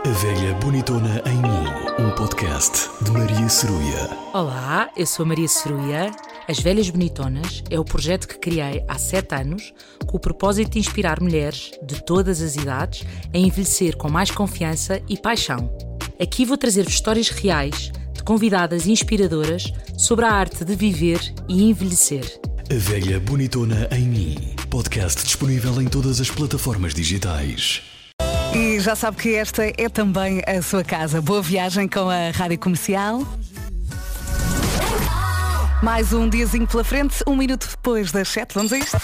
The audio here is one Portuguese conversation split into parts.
A Velha Bonitona em Mim, um podcast de Maria Ceruia. Olá, eu sou a Maria Ceruia. As Velhas Bonitonas é o projeto que criei há 7 anos com o propósito de inspirar mulheres de todas as idades a envelhecer com mais confiança e paixão. Aqui vou trazer-vos histórias reais de convidadas inspiradoras sobre a arte de viver e envelhecer. A Velha Bonitona em Mim, podcast disponível em todas as plataformas digitais. E já sabe que esta é também a sua casa. Boa viagem com a Rádio Comercial. Mais um diazinho pela frente, 1 minuto depois das 7. Vamos a isto?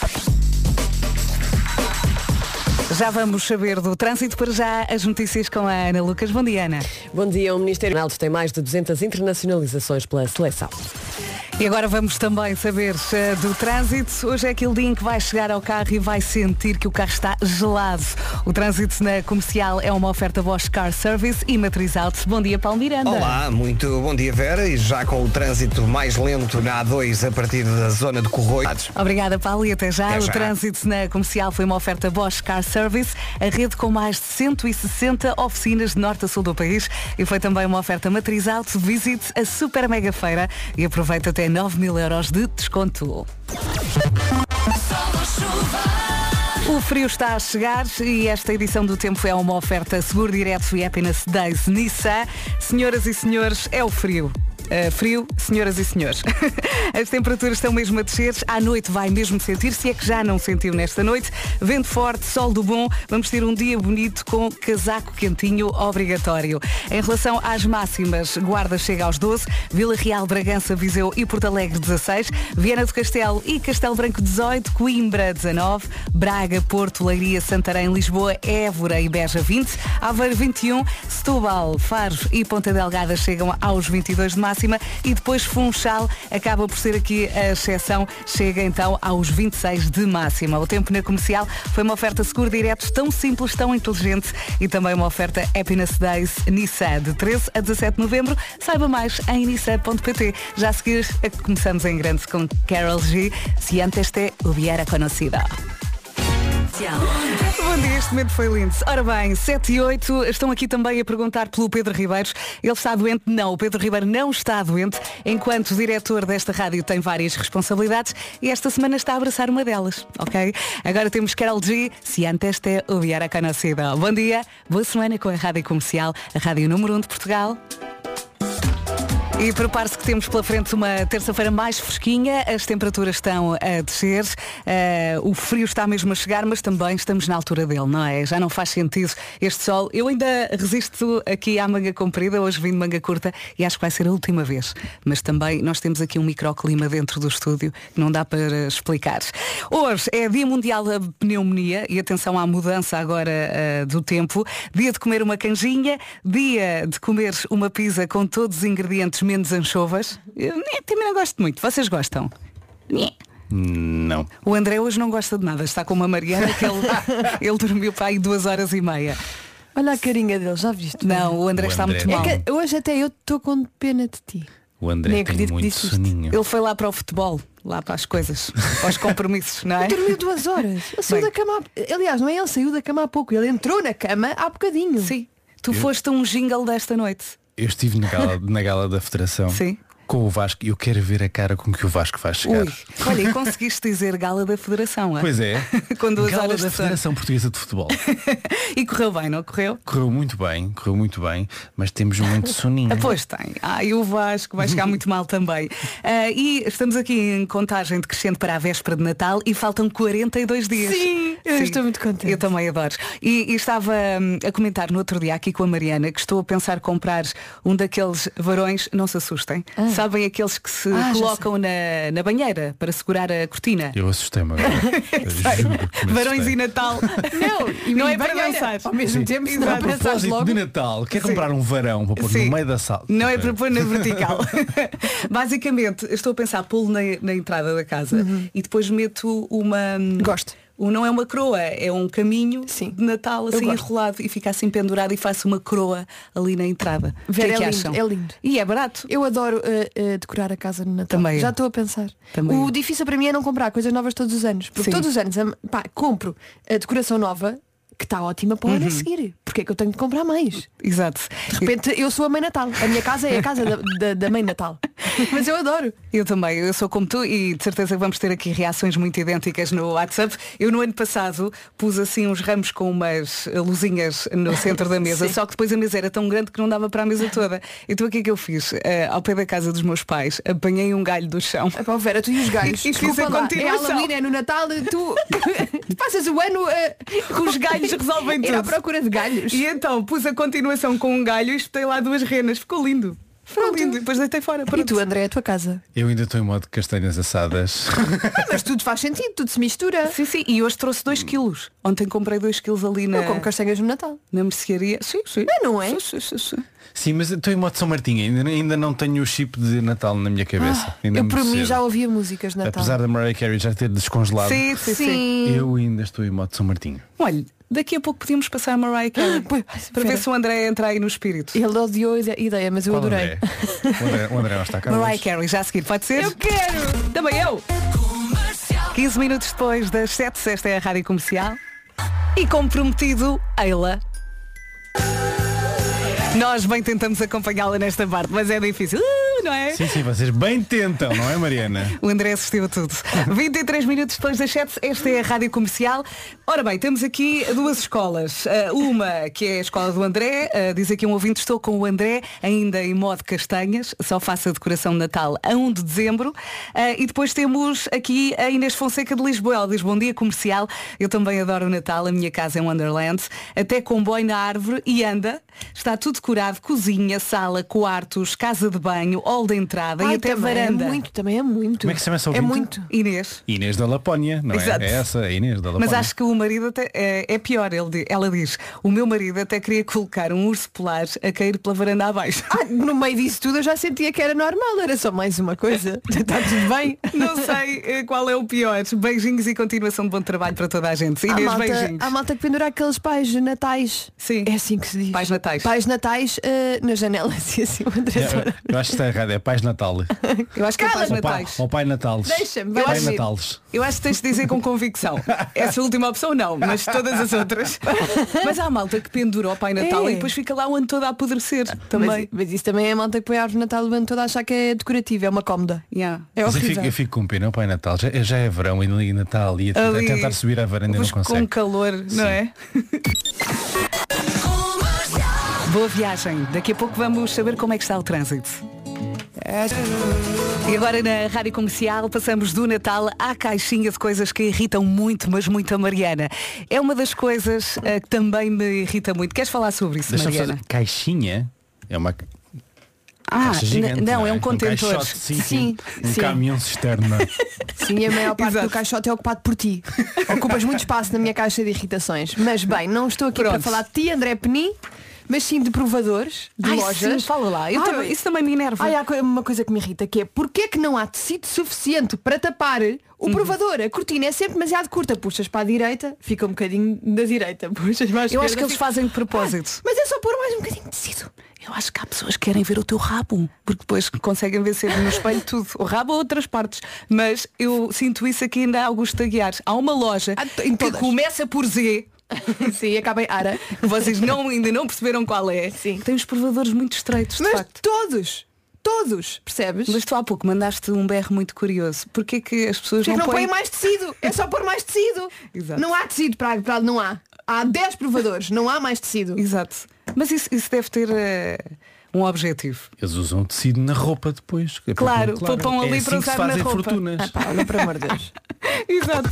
Já vamos saber do trânsito. Para já, as notícias com a Ana Lucas. Bom dia, Ana. Bom dia. O Ministério Ronaldo tem mais de 200 internacionalizações pela seleção. E agora vamos também saber do trânsito. Hoje é aquele dia em que vai chegar ao carro e vai sentir que o carro está gelado. O trânsito na Comercial é uma oferta Bosch Car Service e Matriz Auto. Bom dia, Paulo Miranda. Olá, muito bom dia, Vera. E já com o trânsito mais lento na A2 a partir da zona de Corroios. Obrigada, Paulo, e até já. Até já. O trânsito na Comercial foi uma oferta Bosch Car Service, a rede com mais de 160 oficinas de norte a sul do país, e foi também uma oferta Matriz Auto. Visite a Super Mega Feira e aproveita até 9.000 euros de desconto. O frio está a chegar e esta edição do Tempo é uma oferta Seguro Direto e Happiness Days Nissan. Senhoras e senhores, é o frio. Frio, senhoras e senhores. As temperaturas estão mesmo a descer. À noite vai mesmo sentir, se é que já não sentiu nesta noite. Vento forte, sol do bom. Vamos ter um dia bonito com casaco quentinho obrigatório. Em relação às máximas, Guarda chega aos 12, Vila Real, Bragança, Viseu e Porto Alegre 16, Viana do Castelo e Castelo Branco 18, Coimbra 19, Braga, Porto, Leiria, Santarém, Lisboa, Évora e Beja 20, Aveiro 21, Setúbal, Faro e Ponta Delgada chegam aos 22 de máxima. E depois Funchal acaba por ser aqui a exceção, chega então aos 26 de máxima. O tempo na Comercial foi uma oferta Seguro Direto tão simples, tão inteligente, e também uma oferta Happiness Days Nissan de 13 a 17 de novembro. Saiba mais em nissan.pt. Já a seguir começamos em grande com Karol G. Se antes te hubiera conocido. Bom dia, este momento foi lindo. Ora bem, 7 e 8, estão aqui também a perguntar pelo Pedro Ribeiro. Ele está doente? Não, o Pedro Ribeiro não está doente, enquanto o diretor desta rádio tem várias responsabilidades e esta semana está a abraçar uma delas, ok? Agora temos Karol G, Se antes te hubiera conocido. Bom dia, boa semana com a Rádio Comercial, a Rádio número 1 de Portugal. E prepare-se que temos pela frente uma terça-feira mais fresquinha, as temperaturas estão a descer, o frio está mesmo a chegar, mas também estamos na altura dele, não é? Já não faz sentido este sol. Eu ainda resisto aqui à manga comprida, hoje vim de manga curta e acho que vai ser a última vez. Mas também nós temos aqui um microclima dentro do estúdio que não dá para explicar. Hoje é Dia Mundial da Pneumonia e atenção à mudança agora do tempo. Dia de comer uma canjinha, dia de comer uma pizza com todos os ingredientes menos anchovas. Eu também não gosto muito. Vocês gostam? Não. O André hoje não gosta de nada. Está com uma Mariana que ele dormiu para aí 2h30. Olha a carinha dele, já viste? Não, o André está muito mal. É que hoje até eu estou com pena de ti. O André Nem tem acredito que muito disse isto. soninho. Ele foi lá para o futebol, lá para as coisas, para os compromissos, não é? Dormiu 2 horas. Ele saiu da cama. Aliás, não é ele saiu da cama há pouco. Ele entrou na cama há bocadinho. Sim. Tu foste um jingle desta noite. Eu estive na gala da Federação. Sim. Com o Vasco e eu quero ver a cara com que o Vasco vai chegar. Ui, olha, e conseguiste dizer gala da Federação, é? Pois é. Com 2 Gala horas da de Federação Portuguesa de Futebol. E correu bem, não correu? Correu muito bem, mas temos muito soninho. Pois tem. E o Vasco vai chegar muito mal também. E estamos aqui em contagem decrescente para a véspera de Natal e faltam 42 dias. Sim, eu estou muito contente. Eu também adoro. E estava a comentar no outro dia aqui com a Mariana que estou a pensar comprar um daqueles varões, não se assustem, sabem aqueles que se colocam na banheira para segurar a cortina? Eu assustei-me agora. Varões e Natal. Não é para dançar. Ao mesmo tempo, se não A pensares propósito logo. de Natal, quer comprar um varão para pôr no meio da sala? Não é para pôr na vertical. Basicamente, estou a pensar pô-lo na entrada da casa e depois meto uma... Gosto. Não é uma coroa, é um caminho de Natal assim enrolado e fica assim pendurado e faço uma coroa ali na entrada. Vera, O que é que lindo, acham? é lindo. E é barato. Eu adoro decorar a casa no Natal. Também eu. Já estou a pensar. Também o eu. difícil para mim é não comprar coisas novas todos os anos. Porque Sim. todos os anos compro a decoração nova, que está ótima para o ano a seguir. Porque é que eu tenho de comprar mais? Exato. De repente eu sou a Mãe Natal. A minha casa é a casa da Mãe Natal. Mas eu adoro. Eu também, eu sou como tu e de certeza que vamos ter aqui reações muito idênticas no WhatsApp. Eu no ano passado pus assim uns ramos com umas luzinhas no centro da mesa, só que depois a mesa era tão grande que não dava para a mesa toda. Então o que é que eu fiz? Ao pé da casa dos meus pais, apanhei um galho do chão. Epá, Vera, tu e os galhos. E fiz a continuação. É Halloween, é no Natal, tu passas o ano Com os galhos resolvem ir à tudo. procura de galhos. E então pus a continuação com um galho e espetei lá 2 renas. Ficou lindo. Ficou lindo. E depois deitei fora. E tu, André, é a tua casa. Eu ainda estou em modo de castanhas assadas. Mas tudo faz sentido, tudo se mistura. Sim, sim. E hoje trouxe 2 quilos. Ontem comprei 2 quilos ali Eu como castanhas no Natal. na mercearia. Sim, sim. Não é? Sim. Sim, mas eu estou em modo São Martinho. Ainda não tenho o chip de Natal na minha cabeça. Ainda Eu muito por mim cedo. já ouvia músicas de Natal. Apesar da Mariah Carey já ter descongelado, Sim. eu ainda estou em modo São Martinho. Olha, daqui a pouco podíamos passar a Mariah Carey para ver se o André entra aí no espírito. Ele odiou a ideia, mas eu Qual adorei. André? O André não está cá Mariah hoje. Carey, já a seguir, pode ser? Eu quero! Também eu! 15 minutos depois das 7, esta é a Rádio Comercial. E como prometido, Ayla. Nós bem tentamos acompanhá-la nesta parte, mas é difícil, não é? Sim, vocês bem tentam, não é, Mariana? O André assistiu a tudo. 23 minutos depois das 7, esta é a Rádio Comercial. Ora bem, temos aqui 2 escolas. Uma que é a escola do André, diz aqui um ouvinte, estou com o André, ainda em modo castanhas, só faço a decoração de Natal a 1 de dezembro. E depois temos aqui a Inês Fonseca de Lisboa, ela diz, bom dia Comercial, eu também adoro o Natal, a minha casa é um Wonderland, até comboio na árvore e anda, está tudo decorado, cozinha, sala, quartos, casa de banho, hall de entrada e até varanda. Também é muito. Como é que se chama essa É ouvinte? muito. Inês da Lapónia, não é? Exato. É essa, a Inês da Lapónia. Mas acho que o marido até, é pior, ela diz, o meu marido até queria colocar um urso polar a cair pela varanda abaixo. No meio disso tudo eu já sentia que era normal, era só mais uma coisa. Está tudo bem. Não sei qual é o pior. Beijinhos e continuação de bom trabalho para toda a gente. Inês, beijinhos. Há malta que pendura aqueles pais natais. Sim. É assim que se diz. Pais natais. Pais natais na janela, assim, o André Sora. Eu acho que está errado, é Pais Natal. Eu acho que é pais natais. Ou Pai Natales. Deixa-me, Eu vai acho- ver. Natales. Eu acho que tens de dizer com convicção. Essa última opção não, mas todas as outras. Mas há malta que pendura o Pai Natal É. e depois fica lá o ano todo a apodrecer. Também. Mas isso também é a malta que põe a árvore de Natal o ano todo a achar que é decorativo, é uma cómoda. Yeah. É Mas horrível. eu fico com pena, o Pai Natal. Já é verão e ali Natal ali a Ali, tentar subir à varanda e não depois com consegue. calor, não é? Boa viagem. Daqui a pouco vamos saber como é que está o trânsito. E agora na Rádio Comercial passamos do Natal à caixinha de coisas que irritam muito, mas muito a Mariana. É uma das coisas que também me irrita muito. Queres falar sobre isso, Deixa-me Mariana? fazer. Caixinha é uma caixa gigante. não, é um Um contentor. caixote, sim. Um sim. caminhão cisterna. Sim, a maior parte Exato. do caixote é ocupado por ti. Ocupas muito espaço na minha caixa de irritações. Mas bem, não estou aqui Pronto. para falar de ti, André Penin, mas sim de provadores, de Ai, lojas. sim, fala lá. Isso também me enerva. Ai, há uma coisa que me irrita, que é porque é que não há tecido suficiente para tapar o provador? A cortina é sempre demasiado curta. Puxas para a direita, fica um bocadinho da direita. Puxas mais Eu acho que eles fazem de propósito. Mas é só pôr mais um bocadinho de tecido. Eu acho que há pessoas que querem ver o teu rabo, porque depois conseguem ver sempre no espelho tudo. O rabo ou outras partes. Mas eu sinto isso aqui ainda há Augusto Aguiar. Há uma loja Em que todas. começa por Z, Sim, acaba em ara. que vocês ainda não perceberam qual é. Sim. Tem os provadores muito estreitos, de Mas facto. todos, percebes? Mas tu há pouco mandaste um berro muito curioso. Porquê é que as pessoas Porque não não põem põem... mais tecido. É só pôr mais tecido. Exato. Não há tecido para não há. Há 10 provadores, não há mais tecido. Exato. Mas isso deve ter um objetivo. Eles usam tecido na roupa depois. Claro, poupam ali é para assim que usar se na fazem roupa. fortunas. Pá, olha, por amor de Deus. Exato.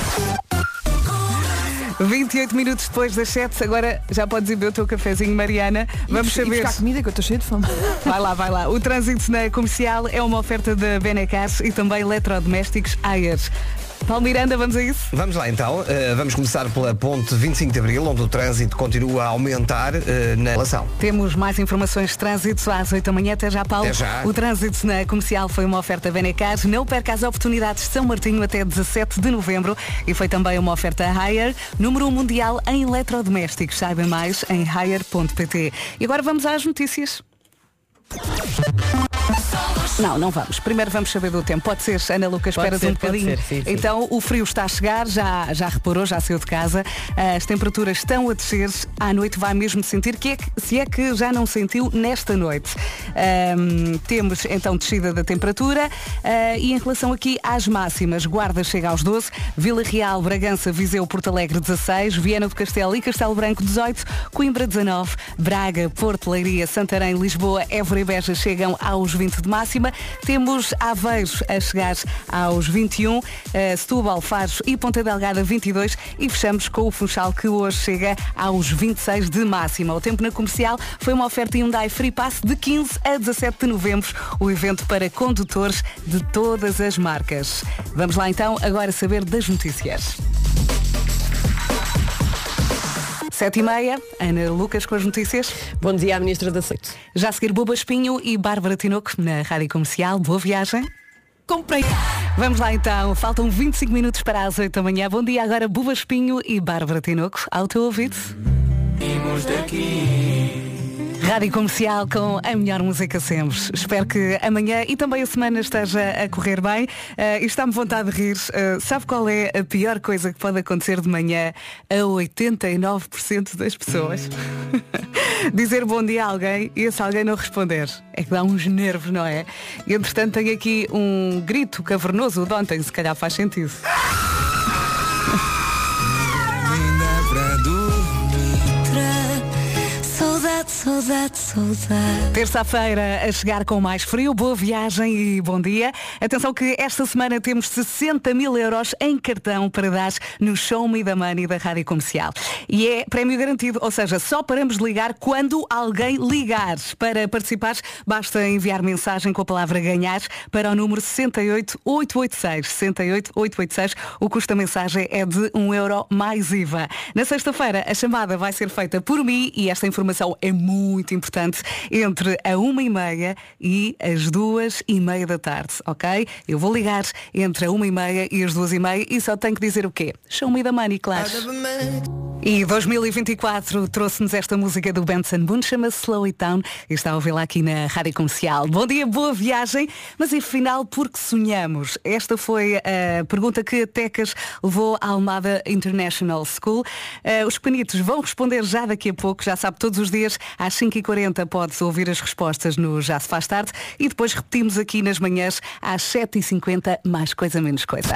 28 minutos depois das 7, agora já podes ir beber o teu cafezinho, Mariana. Vamos E saber. buscar comida, que eu estou cheia de fome. Vai lá. O trânsito na comercial é uma oferta da Benecas e também eletrodomésticos Ayers. Paulo Miranda, vamos a isso? Vamos lá então, vamos começar pela ponte 25 de Abril, onde o trânsito continua a aumentar na relação. Temos mais informações de trânsito às 8 da manhã. Até já, Paulo. Até já. O trânsito na comercial foi uma oferta Benecas. Não perca as oportunidades de São Martinho até 17 de novembro. E foi também uma oferta Haier, número 1 mundial em eletrodomésticos. Saiba mais em haier.pt. E agora vamos às notícias. Não vamos. Primeiro vamos saber do tempo. Pode ser, Ana Lucas, Pode esperas ser, um bocadinho. pode ser, sim, sim. Então o frio está a chegar, já reparou, já saiu de casa. As temperaturas estão a descer. À noite vai mesmo sentir, se é que já não sentiu nesta noite. Temos então descida da temperatura e em relação aqui às máximas, Guarda chega aos 12, Vila Real, Bragança, Viseu, Porto Alegre 16, Viana do Castelo e Castelo Branco 18, Coimbra 19, Braga, Porto, Leiria, Santarém, Lisboa, Évora e Beja chegam aos 20 de máxima. Temos Aveiro a chegar aos 21, Setúbal, Faro e Ponta Delgada 22 e fechamos com o Funchal que hoje chega aos 26 de máxima. O tempo na Comercial foi uma oferta Hyundai Free Pass de 15 a 17 de novembro, o evento para condutores de todas as marcas. Vamos lá então agora saber das notícias. 7h30, Ana Lucas com as notícias. Bom dia à Ministra da Saúde. Já a seguir Buba Espinho e Bárbara Tinoco na Rádio Comercial. Boa viagem. Comprei. Vamos lá então, faltam 25 minutos para as 8 da manhã. Bom dia agora Buba Espinho e Bárbara Tinoco. Ao teu ouvido. Rádio Comercial com a melhor música sempre. Espero que amanhã e também a semana esteja a correr bem. E está-me vontade de rir. Sabe qual é a pior coisa que pode acontecer de manhã a 89% das pessoas? Dizer bom dia a alguém e esse alguém não responder. É que dá uns nervos, não é? E entretanto tenho aqui um grito cavernoso de ontem, se calhar faz sentido. Terça-feira a chegar com mais frio, boa viagem e bom dia. Atenção que esta semana temos 60 mil euros em cartão para dar no Show Me the Money da Rádio Comercial. E é prémio garantido, ou seja, só paramos de ligar quando alguém ligar. Para participar, basta enviar mensagem com a palavra ganhar para o número 68886. 68886. O custo da mensagem é de €1 mais IVA. Na sexta-feira, a chamada vai ser feita por mim e esta informação é muito importante, entre a 1h30 e as 2h30 da tarde, ok? Eu vou ligar entre a 1h30 e as 2h30 e só tenho que dizer o quê? Show me the money, claro. E 2024 trouxe-nos esta música do Benson Boone, chama-se Slow It Down e está a ouvi-la aqui na Rádio Comercial. Bom dia, boa viagem, mas afinal, por que sonhamos? Esta foi a pergunta que a Tecas levou à Almada International School. Os pequenitos vão responder já daqui a pouco, já sabe, todos os dias às 5h40 pode ouvir as respostas no Já se faz tarde e depois repetimos aqui nas manhãs às 7h50, mais coisa menos coisa.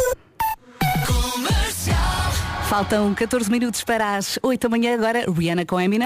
Faltam 14 minutos para as 8 da manhã, agora Rihanna com Eminem.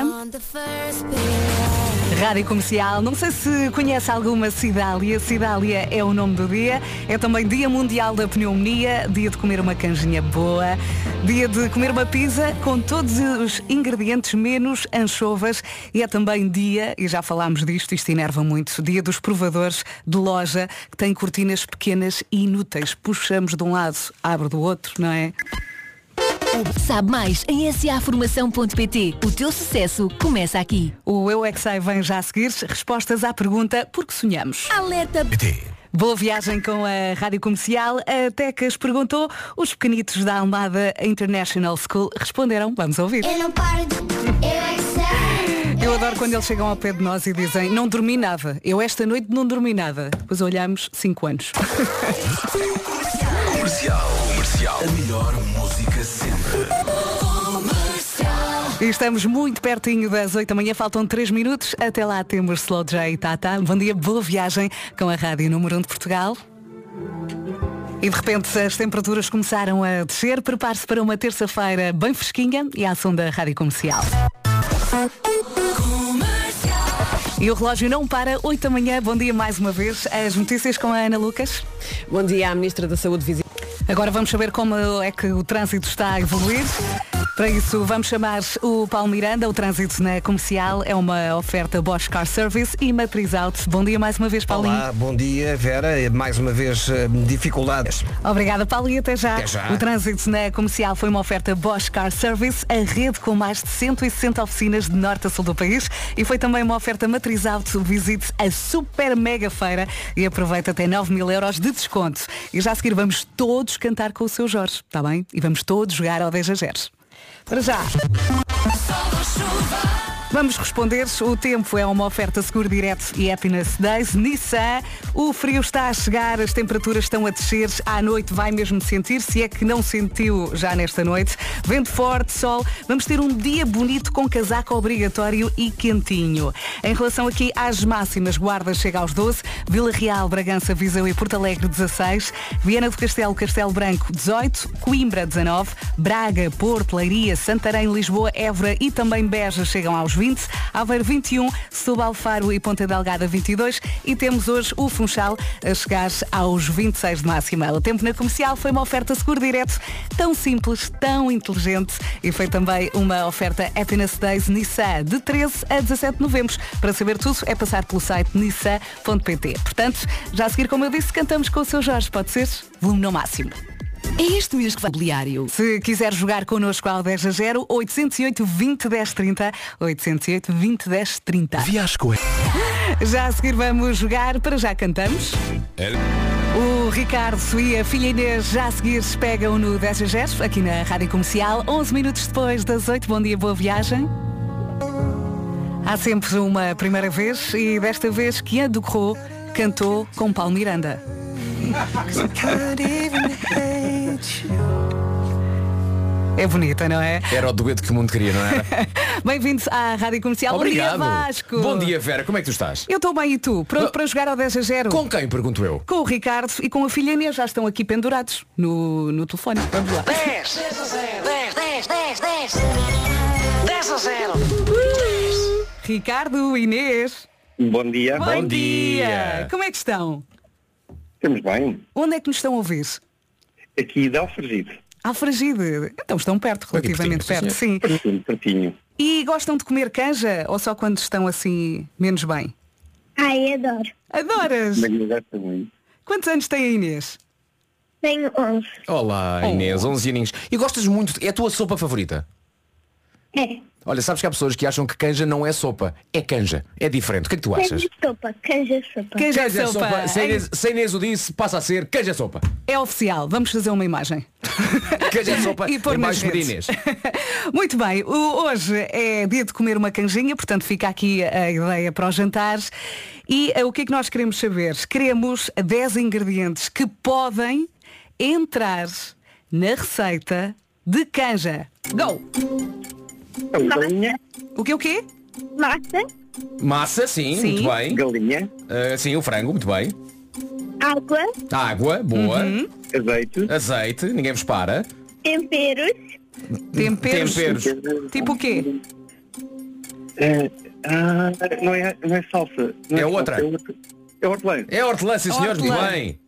Rádio Comercial, não sei se conhece alguma Cidália. Cidália é o nome do dia. É também Dia Mundial da Pneumonia, dia de comer uma canjinha boa, dia de comer uma pizza com todos os ingredientes menos anchovas e é também dia, e já falámos disto, isto enerva muito, dia dos provadores de loja que têm cortinas pequenas e inúteis. Puxamos de um lado, abre do outro, não é? Sabe mais em saformação.pt. O teu sucesso começa aqui. O Eu é que Sei vem já a seguir. Respostas à pergunta Por que sonhamos? Alerta! Boa viagem com a Rádio Comercial. A Tecas perguntou, os pequenitos da Almada International School responderam. Vamos ouvir. Eu não paro de... Eu é que sei. Eu adoro quando eles chegam ao pé de nós e dizem, não dormi nada. Eu esta noite não dormi nada. Depois olhamos 5 anos. Comercial. A melhor música sempre. E estamos muito pertinho das 8 da manhã, faltam 3 minutos. Até lá temos Slow J e Tata. Bom dia, boa viagem com a Rádio Número 1 de Portugal. E de repente as temperaturas começaram a descer. Prepare-se para uma terça-feira bem fresquinha e à som da Rádio Comercial. E o relógio não para, 8 da manhã, bom dia mais uma vez. As notícias com a Ana Lucas. Bom dia à Ministra da Saúde visita. Agora vamos saber como é que o trânsito está a evoluir. Para isso vamos chamar o Paulo Miranda. O trânsito na Comercial é uma oferta Bosch Car Service e Matriz Auto. Bom dia mais uma vez, Paulinho. Olá, bom dia, Vera. Mais uma vez dificuldades. Obrigada, Paulo, e até já. Até já. O trânsito na Comercial foi uma oferta Bosch Car Service, a rede com mais de 160 oficinas de norte a sul do país, e foi também uma oferta Matriz Auto. Visite a super mega feira e aproveita até 9 mil euros de desconto. E já a seguir vamos todos cantar com o seu Jorge, está bem? E vamos todos jogar ao 10 a 0. Para já. Vamos responder. O tempo é uma oferta Seguro Direto e Happiness Days. Nissan, o frio está a chegar, as temperaturas estão a descer. À noite vai mesmo sentir, se é que não sentiu já nesta noite. Vento forte, sol. Vamos ter um dia bonito com casaco obrigatório e quentinho. Em relação aqui às máximas, Guarda chega aos 12, Vila Real, Bragança, Viseu e Porto Alegre 16, Viana do Castelo, Castelo Branco 18, Coimbra 19, Braga, Porto, Leiria, Santarém, Lisboa, Évora e também Beja chegam aos 20, Aveiro 21, Setúbal, Faro e Ponta Delgada 22 e temos hoje o Funchal a chegar aos 26 de máxima. O tempo na Comercial foi uma oferta Seguro Direto, tão simples, tão inteligente e foi também uma oferta Happiness Days Nissan de 13 a 17 de novembro. Para saber tudo é passar pelo site nissan.pt. Portanto, já a seguir, como eu disse, cantamos com o seu Jorge, pode ser? Volume no máximo. É este mês que vai mobiliário. Se quiser jogar connosco ao 10-0, 808 20 10 30, 808 20 10 30. Viasco. Já a seguir vamos jogar, para já cantamos. O Ricardo e a filha Inês já a seguir pegam no 10-0, aqui na Rádio Comercial, 11 minutos depois das 8. Bom dia, boa viagem. Há sempre uma primeira vez e desta vez Kian Ducrot cantou com Paulo Miranda. É bonita, não é? Era o dueto que o mundo queria, não era? Bem-vindos à Rádio Comercial. Obrigado. Bom dia, Vasco. Bom dia, Vera. Como é que tu estás? Eu estou bem, e tu? Pronto para jogar ao 10-0? Com quem, pergunto eu? Com o Ricardo e com a filha Inês. Já estão aqui pendurados no telefone. Vamos lá. 10, 10 a 0, 10, 10, 10, 10, 10 a 0. Ricardo, Inês. Bom dia. Bom dia. Como é que estão? Estamos bem. Onde é que nos estão a ouvir? Aqui de Alfragide. Alfragide. Então estão perto, relativamente perto, sim. Pertinho. E gostam de comer canja ou só quando estão assim menos bem? Ai, adoro. Adoras? Mas eu gosto muito. Quantos anos tem a Inês? Tenho 11. Olá, Inês, 11 aninhos. E gostas muito, é a tua sopa favorita? É. Olha, sabes que há pessoas que acham que canja não é sopa, é canja, é diferente. O que é que tu achas? Canja sopa. Canja sopa. Se a Inês o disse, passa a ser canja sopa. É oficial, vamos fazer uma imagem. Canja sopa e pôr em baixo de Inês. Muito bem, hoje é dia de comer uma canjinha, portanto fica aqui a ideia para os jantares. E o que é que nós queremos saber? Queremos 10 ingredientes que podem entrar na receita de canja. Go! Galinha. O quê? Massa. Massa, sim, muito bem. Galinha. Sim, o frango, muito bem. Água. Água, boa. Azeite. Azeite, ninguém vos para. Temperos. Temperos. Tipo o quê? Não é salsa. Não É salsa, outra. É hortelã. É hortelã, sim senhores, muito Hortelã. bem.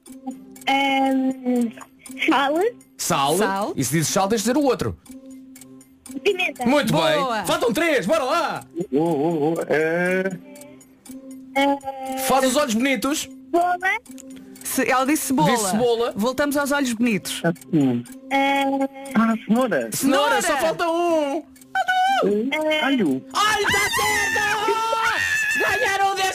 Sal. Sal. E se dizes sal, tens de dizer o outro. Pimenta. Muito Boa. bem. Faltam 3, bora lá. Faz os olhos bonitos. Bola. Ela disse cebola. Disse cebola. Voltamos aos olhos bonitos. Cenoura. Cenoura, só falta um. Alho. Olha, está certo! Ganharam 10-0!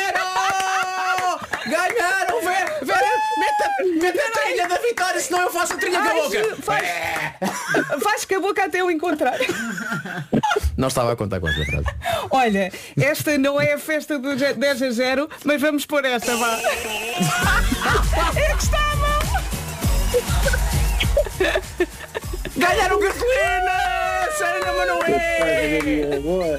Ganharam, Vera! Mete a trilha da vitória, senão eu faço a trilha com a boca! Faz com a boca até eu encontrar. Não estava a contar com esta frase. Olha, esta não é a festa do 10-0, mas vamos pôr esta, vá. É que estava! Ganharam gasolina! Sério, mas não é! Boa.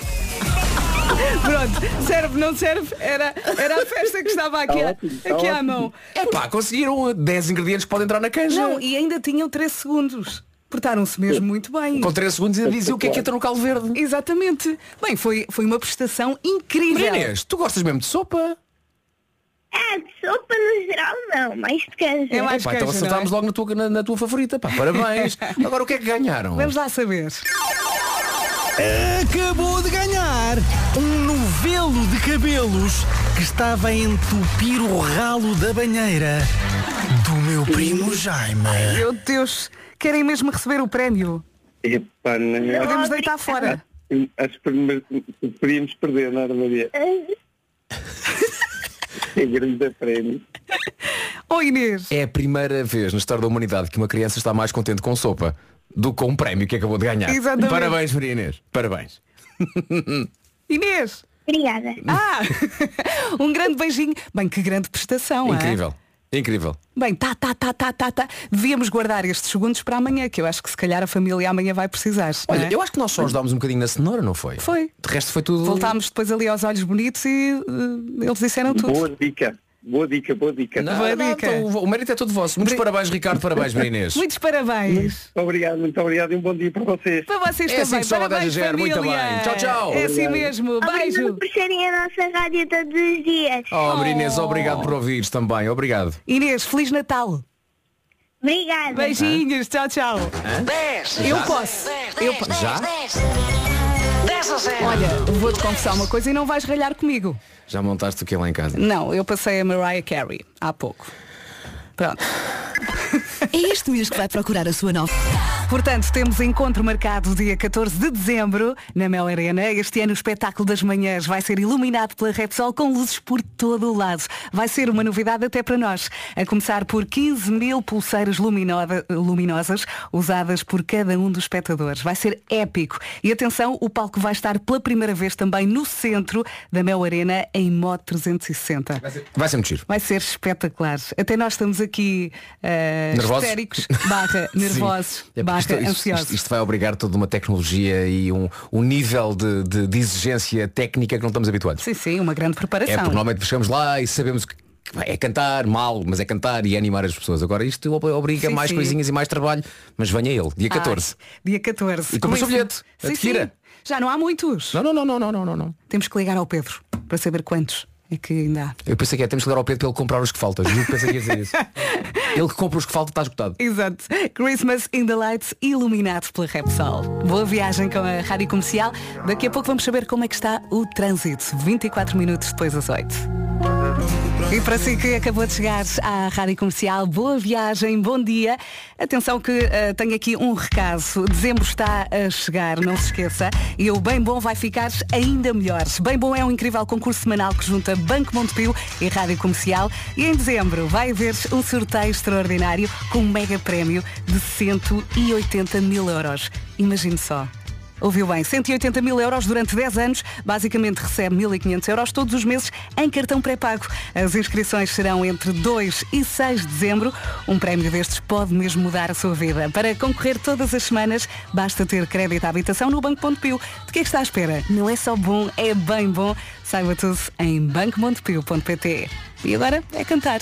Pronto, serve, não serve? Era a festa que estava aqui, aqui à mão. É pá, conseguiram 10 ingredientes que podem entrar na canja. Não, e ainda tinham 13 segundos. Portaram-se mesmo muito bem. Com 3 segundos ainda dizia o que é que entra no caldo verde. Exatamente. Bem, foi uma prestação incrível. Inês, tu gostas mesmo de sopa? De sopa no geral não, mais de canja. É mais Epá, canja, então acertámos não é? logo na tua favorita. Pá, parabéns. Agora o que é que ganharam? Vamos lá saber. Acabou de ganhar um novelo de cabelos que estava a entupir o ralo da banheira do meu primo Jaime. Meu Deus, querem mesmo receber o prémio? Epá, não. Podemos deitar fora. Acho que preferíamos perder, não era, Maria? É grande prémio. Oh, Inês. É a primeira vez na história da humanidade que uma criança está mais contente com sopa do que com um prémio que acabou de ganhar. Exatamente. Parabéns, Maria Inês. Parabéns. Inês. Obrigada. Um grande beijinho. Bem, que grande prestação. Incrível. Incrível. Bem, devíamos guardar estes segundos para amanhã, que eu acho que se calhar a família amanhã vai precisar. Olha, eu acho que nós só ajudámos um bocadinho na cenoura, não foi? Foi. De resto foi tudo... Voltámos depois ali aos olhos bonitos e eles disseram tudo. Boa dica. Boa dica. Boa dica. Então, o mérito é todo vosso. Muitos parabéns, Ricardo. Parabéns, Inês. Muitos parabéns. Muito obrigado e um bom dia para vocês. Para vocês é também. Assim que parabéns, família. Muito bem. Tchau, tchau. É assim mesmo. Beijo. Obrigado por serem a nossa rádio todos os dias. Inês, obrigado por ouvires também. Obrigado. Inês, Feliz Natal. Obrigada. Beijinhos. Tchau, tchau. 10. Eu posso. Já? 10 a 0. Olha, vou-te confessar uma coisa e não vais ralhar comigo. Já montaste o que é lá em casa? Não, eu passei a Mariah Carey há pouco. Pronto. É este mês que vai procurar a sua nova. Portanto, temos encontro marcado dia 14 de dezembro na Mel Arena. Este ano o espetáculo das manhãs vai ser iluminado pela Repsol com luzes por todo o lado. Vai ser uma novidade até para nós. A começar por 15 mil pulseiras luminosas usadas por cada um dos espectadores. Vai ser épico. E atenção, o palco vai estar pela primeira vez também no centro da Mel Arena em modo 360. Vai ser muito giro. Vai ser espetacular. Até nós estamos aqui histéricos, nervosos, isto vai obrigar toda uma tecnologia e um nível de exigência técnica que não estamos habituados. Sim, uma grande preparação. É porque normalmente chegamos lá e sabemos que é cantar mal, mas é cantar e animar as pessoas. Agora isto obriga mais coisinhas e mais trabalho, mas venha ele, dia 14. Dia 14. E compra o seu bilhete. Sim. Já não há muitos. Não. Temos que ligar ao Pedro para saber quantos é que ainda há. Eu pensei que temos que ligar ao Pedro para ele comprar os que faltam. Eu pensei que ia dizer isso. Ele que compra os que faltam está esgotado. Exato. Christmas in the Lights, iluminado pela Repsol. Boa viagem com a Rádio Comercial. Daqui a pouco vamos saber como é que está o trânsito. 24 minutos depois das 8. E para si que acabou de chegar à Rádio Comercial, boa viagem, bom dia. Atenção que tenho aqui um recado. Dezembro está a chegar, não se esqueça. E o Bem Bom vai ficar ainda melhor. Bem Bom é um incrível concurso semanal que junta Banco Montepio e Rádio Comercial. E em dezembro vai haver um sorteio extraordinário com um mega prémio de 180 mil euros. Imagine só. Ouviu bem, 180 mil euros durante 10 anos, basicamente recebe 1.500 euros todos os meses em cartão pré-pago. As inscrições serão entre 2 e 6 de dezembro. Um prémio destes pode mesmo mudar a sua vida. Para concorrer todas as semanas, basta ter crédito à habitação no Banco Montepio. De que é que está à espera? Não é só bom, é bem bom. Saiba tudo em bancomontepio.pt. E agora é cantar.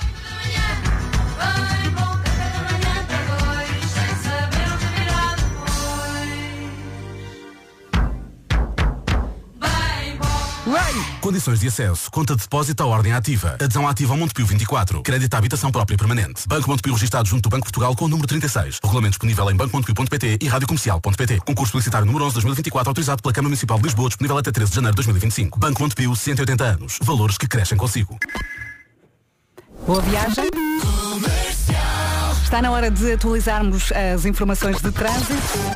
Condições de acesso. Conta de depósito à ordem ativa. Adesão ativa ao Montepio 24. Crédito à habitação própria permanente. Banco Montepio registado junto do Banco Portugal com o número 36. Regulamento disponível em bancomontepio.pt e radiocomercial.pt. Concurso publicitário número 11/2024 autorizado pela Câmara Municipal de Lisboa, disponível até 13 de janeiro de 2025. Banco Montepio, 180 anos. Valores que crescem consigo. Boa viagem. Está na hora de atualizarmos as informações de trânsito.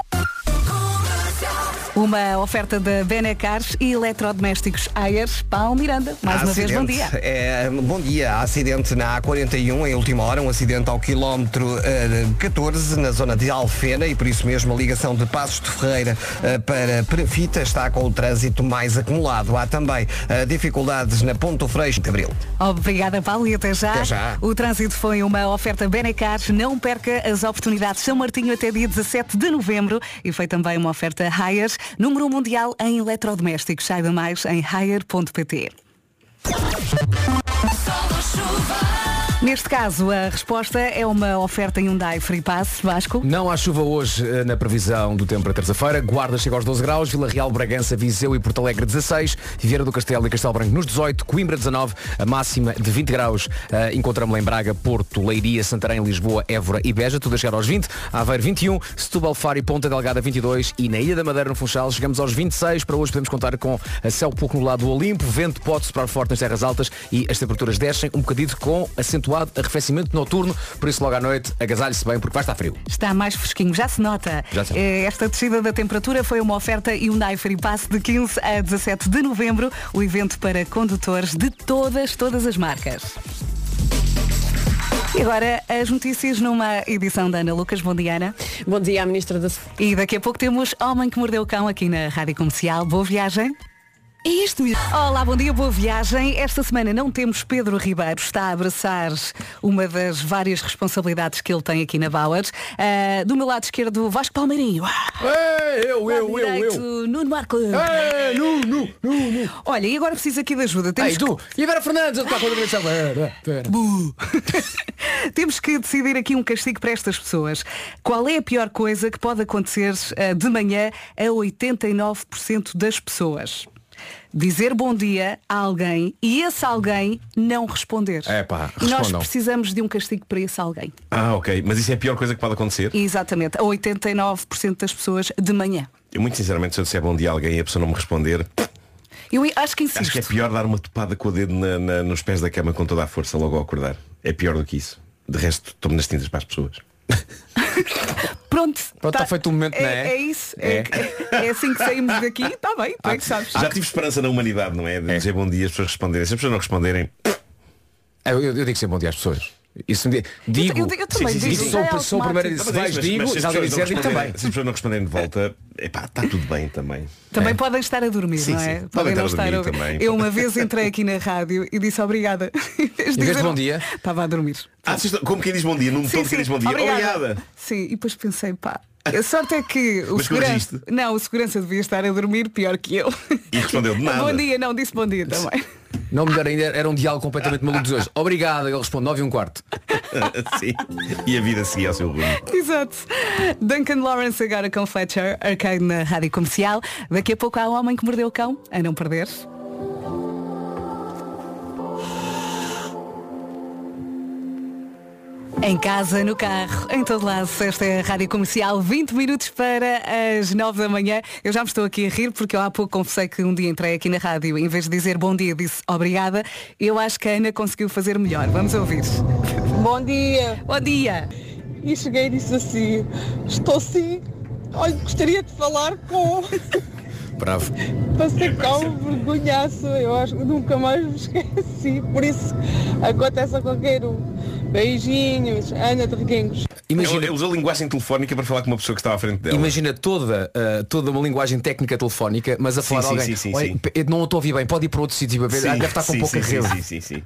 Uma oferta da Benecars e eletrodomésticos Ayers. Paulo Miranda, mais uma vez, bom dia. Bom dia. Há acidente na A41 em última hora, um acidente ao quilómetro 14 na zona de Alfena e por isso mesmo a ligação de Passos de Ferreira para Perafita está com o trânsito mais acumulado. Há também dificuldades na Ponto Freixo de Abril. Obrigada, Paulo, e até já. Até já. O trânsito foi uma oferta Benecars. Não perca as oportunidades São Martinho até dia 17 de novembro e foi também uma oferta Ayers. Número 1 mundial em eletrodomésticos. Saiba mais em haier.pt. Neste caso, a resposta é uma oferta Hyundai Free Pass. Vasco? Não há chuva hoje na previsão do tempo para terça-feira. Guarda chega aos 12 graus, Vila Real, Bragança, Viseu e Porto Alegre 16, Vieira do Castelo e Castelo Branco nos 18, Coimbra 19, a máxima de 20 graus. Encontramos-la em Braga, Porto, Leiria, Santarém, Lisboa, Évora e Beja, tudo a chegar aos 20, Aveiro 21, Setúbal, Faro e Ponta Delgada 22 e na Ilha da Madeira, no Funchal, chegamos aos 26. Para hoje podemos contar com a céu pouco nublado do Olimpo, vento pode soprar forte nas terras altas e as temperaturas descem um bocadinho com acentuado arrefecimento noturno, por isso logo à noite agasalhe-se bem porque vai estar frio. Está mais fresquinho, já se nota. Esta descida da temperatura foi uma oferta Hyundai Free Pass de 15 a 17 de novembro, o evento para condutores de todas as marcas. E agora as notícias numa edição da Ana Lucas. Bom dia, Ana. Bom dia, a Ministra da... E daqui a pouco temos Homem que Mordeu o Cão aqui na Rádio Comercial. Boa viagem. É isto. Olá, bom dia, boa viagem. Esta semana não temos Pedro Ribeiro, está a abraçar uma das várias responsabilidades que ele tem aqui na Bauer. Do meu lado esquerdo, Vasco Palmeirinho. Eu. Nuno Marco. Nuno. Olha, e agora preciso aqui de ajuda. E a Vera Fernandes? Temos que decidir aqui um castigo para estas pessoas. Qual é a pior coisa que pode acontecer de manhã a 89% das pessoas? Dizer bom dia a alguém e esse alguém não responder. E nós precisamos de um castigo para esse alguém. Ok. Mas isso é a pior coisa que pode acontecer? Exatamente. A 89% das pessoas de manhã. Eu muito sinceramente, se eu disser bom dia a alguém e a pessoa não me responder... Eu acho que insisto. Acho que é pior dar uma topada com o dedo nos pés da cama com toda a força logo ao acordar. É pior do que isso. De resto, tomo nas tintas para as pessoas. Pronto, está feito o momento, não é? É isso. É assim que saímos daqui. Está bem, tu é que sabes. Já tive esperança na humanidade, não é? De dizer bom dia, as pessoas responderem. Se as pessoas não responderem... Eu digo sempre bom dia às pessoas. Isso digo. Eu também digo. Sou o primeiro a dizer, digo, se alguém dizer, digo também. Se as pessoas não responderem de volta, está tudo bem também. Também podem estar a dormir, não é? Podem não estar a dormir também. Eu uma vez entrei aqui na rádio e disse obrigada. Em vez de bom dia, estava a dormir. Como quem diz bom dia, num tom que diz bom dia. Obrigada. Sim, e depois pensei, a sorte é que o segurança devia estar a dormir pior que eu. E respondeu de nada. Bom dia, não, disse bom dia também. Não, melhor ainda, era um diálogo completamente maluco de hoje. Obrigado, ele responde 9:15. Sim. E a vida seguia ao seu rumo. Exato. Duncan Lawrence agora com Fletcher, Arcade na Rádio Comercial. Daqui a pouco há o Homem que Mordeu o Cão, a não perder. Em casa, no carro, em todo lado, esta é a Rádio Comercial, 20 minutos para as 9 da manhã. Eu já me estou aqui a rir porque eu há pouco confessei que um dia entrei aqui na rádio e em vez de dizer bom dia disse obrigada. Eu acho que a Ana conseguiu fazer melhor. Vamos ouvir. Bom dia. Bom dia. E cheguei e disse assim, estou sim, olha, gostaria de falar com... Bravo. Passei cá um vergonhaço, eu acho que nunca mais me esqueci, por isso acontece a qualquer um. Beijinhos, Ana Triguengos. Ele usou linguagem telefónica para falar com uma pessoa que estava à frente dela. Imagina toda uma linguagem técnica telefónica, mas a falar a alguém. Sim. Eu não estou a ouvir bem, pode ir para outro sítio. Deve estar com pouca rede. Sim.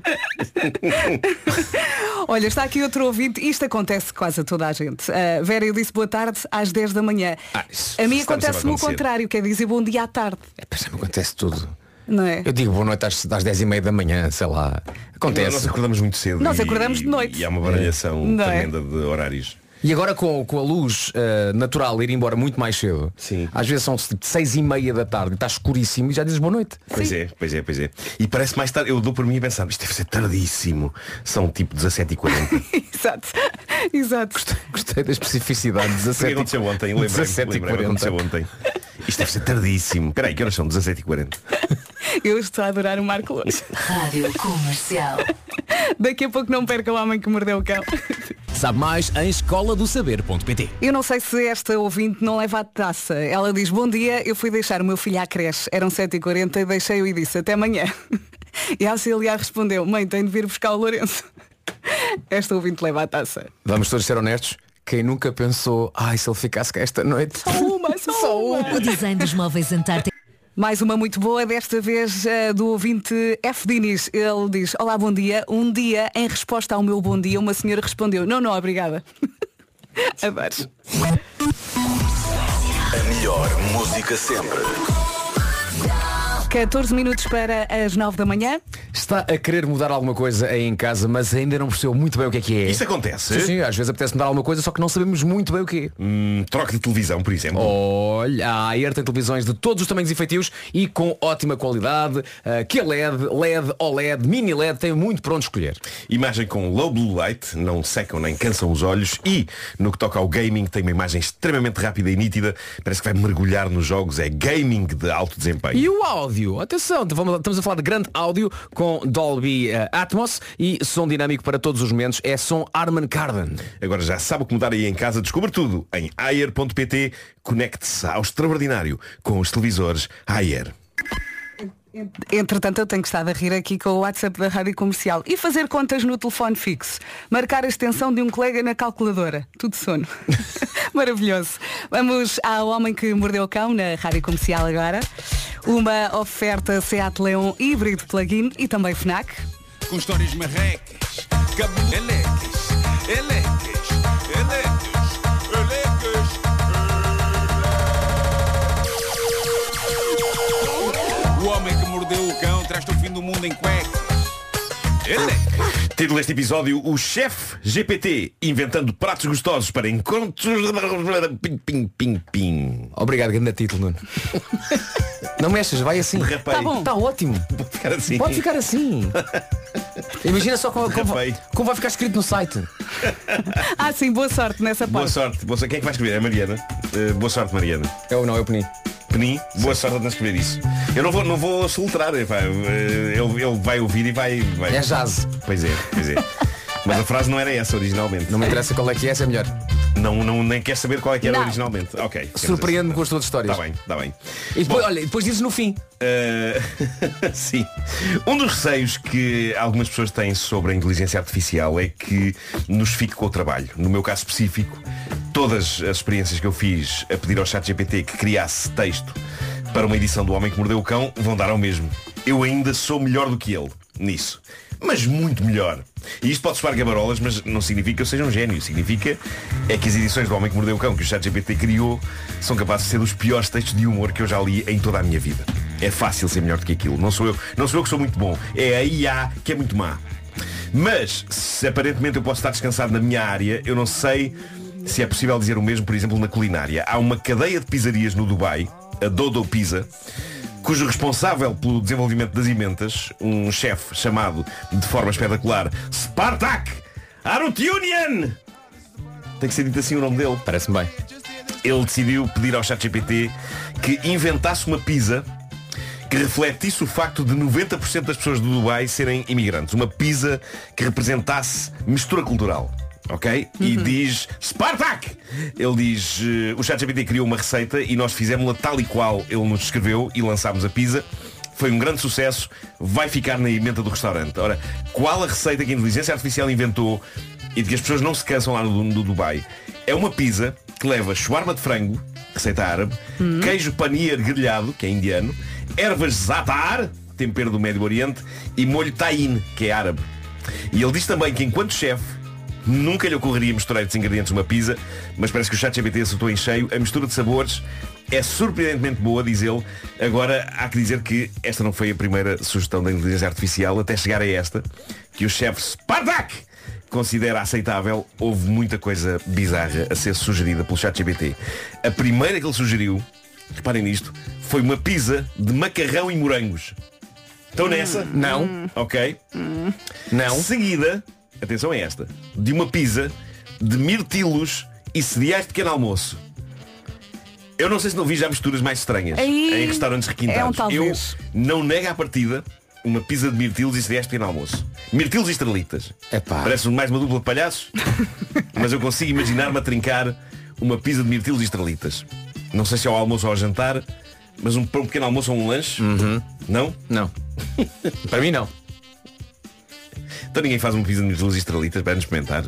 Olha, está aqui outro ouvinte. Isto acontece quase a toda a gente. Vera, eu disse boa tarde às 10 da manhã. A mim acontece-me o contrário, quer dizer bom dia à tarde. Me acontece tudo. Não é? Eu digo boa noite às 10:30 da manhã, sei lá. Acontece. Nós acordamos muito cedo. Nós acordamos de noite. E há uma baralhação tremenda de horários. E agora com a luz natural ir embora muito mais cedo. Sim. Às vezes são 6:30 da tarde e está escuríssimo e já dizes boa noite. Pois é. E parece mais tarde. Eu dou por mim a pensar, isto deve ser tardíssimo. São tipo 17:40. Exato. Gostei da especificidade. 17. O que aconteceu ontem? Lembrei-me. Aconteceu ontem. Isto deve ser tardíssimo. Espera aí, que horas são? 17:40. Eu estou a adorar o Marco hoje. Rádio Comercial. Daqui a pouco não perca o Homem que Mordeu o Cão. Sabe mais em escoladosaber.pt. Eu não sei se esta ouvinte não leva a taça. Ela diz, bom dia, eu fui deixar o meu filho à creche. Eram 7:40 e deixei-o e disse, até amanhã. E a auxiliar respondeu, mãe, tenho de vir buscar o Lourenço. Esta ouvinte leva a taça. Vamos todos ser honestos. Quem nunca pensou, se ele ficasse cá esta noite. Só uma. O design dos móveis Antártica. Mais uma muito boa, desta vez do ouvinte F. Diniz. Ele diz, olá, bom dia. Um dia, em resposta ao meu bom dia, uma senhora respondeu, não, obrigada. Adoro. A melhor música sempre. 14 minutos para as 9 da manhã. Está a querer mudar alguma coisa aí em casa, mas ainda não percebeu muito bem o que é. Isso acontece? Sim, às vezes apetece mudar alguma coisa, só que não sabemos muito bem o que é. Troca de televisão, por exemplo. Olha, a Ayer tem televisões de todos os tamanhos e feitios e com ótima qualidade. QLED, LED, OLED, Mini LED, tem muito para onde escolher. Imagem com low blue light, não secam nem cansam os olhos e, no que toca ao gaming, tem uma imagem extremamente rápida e nítida. Parece que vai mergulhar nos jogos. É gaming de alto desempenho. E o áudio? Atenção, estamos a falar de grande áudio com Dolby Atmos e som dinâmico para todos os momentos. É som Harman Kardon. Agora já sabe o que mudar aí em casa. Descubra tudo em ayer.pt. Conecte-se ao extraordinário com os televisores Ayer. Entretanto, eu tenho que estar a rir aqui com o WhatsApp da Rádio Comercial e fazer contas no telefone fixo. Marcar a extensão de um colega na calculadora. Tudo sono. Maravilhoso. Vamos ao Homem que Mordeu o Cão na Rádio Comercial agora. Uma oferta Seat Leon híbrido plug-in e também FNAC. Com histórias marrecas, elecas, elecas, elecas, elecas. O Homem que Mordeu o Cão traz-te o fim do mundo em cuecas. Título deste episódio: o chefe GPT inventando pratos gostosos para encontros. Pim, pim, pim, pim. Obrigado, grande título, Nuno. Não mexas, vai assim. Tá bom. Está ótimo. Pode ficar assim. Pode ficar assim. Imagina só como vai ficar escrito no site. Sim, boa sorte nessa parte. Boa sorte. Quem é que vai escrever? É a Mariana. Boa sorte, Mariana. É o Penin. Penin, boa sorte a escrever isso. Eu não vou soltar. Ele vai ouvir e vai. É jazz. Pois é. Mas a frase não era essa originalmente. Não me interessa qual é que é, essa é melhor. Não, nem quer saber qual é que era originalmente. Ok. Surpreende-me com as tuas histórias. Está bem. E depois, depois dizes no fim. Sim. Um dos receios que algumas pessoas têm sobre a inteligência artificial é que nos fique com o trabalho. No meu caso específico, todas as experiências que eu fiz a pedir ao ChatGPT que criasse texto para uma edição do Homem que Mordeu o Cão vão dar ao mesmo. Eu ainda sou melhor do que ele nisso. Mas muito melhor. E isto pode soar gabarolas, mas não significa que eu seja um gênio. Significa é que as edições do Homem que Mordeu o Cão que o ChatGPT criou são capazes de ser dos piores textos de humor que eu já li em toda a minha vida. É fácil ser melhor do que aquilo. Não sou eu que sou muito bom. É a IA que é muito má. Mas, se aparentemente eu posso estar descansado na minha área, eu não sei se é possível dizer o mesmo, por exemplo, na culinária. Há uma cadeia de pizzarias no Dubai, a Dodo Pizza, cujo responsável pelo desenvolvimento das emendas, um chefe chamado, de forma espetacular, Spartak Arutunian, tem que ser dito assim o nome dele. Parece-me bem. Ele decidiu pedir ao ChatGPT que inventasse uma pizza que refletisse o facto de 90% das pessoas do Dubai serem imigrantes. Uma pizza que representasse mistura cultural. Ok? E diz Spartak! Ele diz, o ChatGPT criou uma receita e nós fizemos-la tal e qual ele nos escreveu e lançámos a pizza. Foi um grande sucesso, vai ficar na emenda do restaurante. Ora, qual a receita que a inteligência artificial inventou e de que as pessoas não se cansam lá no Dubai? É uma pizza que leva shawarma de frango, receita árabe, queijo paneer grelhado, que é indiano, ervas za'atar, tempero do Médio Oriente, e molho tahine, que é árabe. E ele diz também que enquanto chefe nunca lhe ocorreria misturar estes ingredientes numa pizza, mas parece que o ChatGPT acertou em cheio. A mistura de sabores é surpreendentemente boa, diz ele. Agora, há que dizer que esta não foi a primeira sugestão da inteligência artificial, até chegar a esta, que o chefe Spartak considera aceitável. Houve muita coisa bizarra a ser sugerida pelo ChatGPT. A primeira que ele sugeriu, reparem nisto, foi uma pizza de macarrão e morangos. Estão nessa? Não. Ok. Não. Seguida, atenção a esta, de uma pizza de mirtilos e cereais de pequeno almoço. Eu não sei se não vi já misturas mais estranhas em restaurantes requintados. Eu não nego à partida uma pizza de mirtilos e cereais de pequeno almoço. Mirtilos e estrelitas. Parece mais uma dupla de palhaços, mas eu consigo imaginar-me a trincar uma pizza de mirtilos e estrelitas. Não sei se é ao almoço ou ao jantar, mas um pequeno almoço ou um lanche. Não? Não. Para mim não. Então ninguém faz uma pizza de mirtilos e estrelitas para nos experimentar.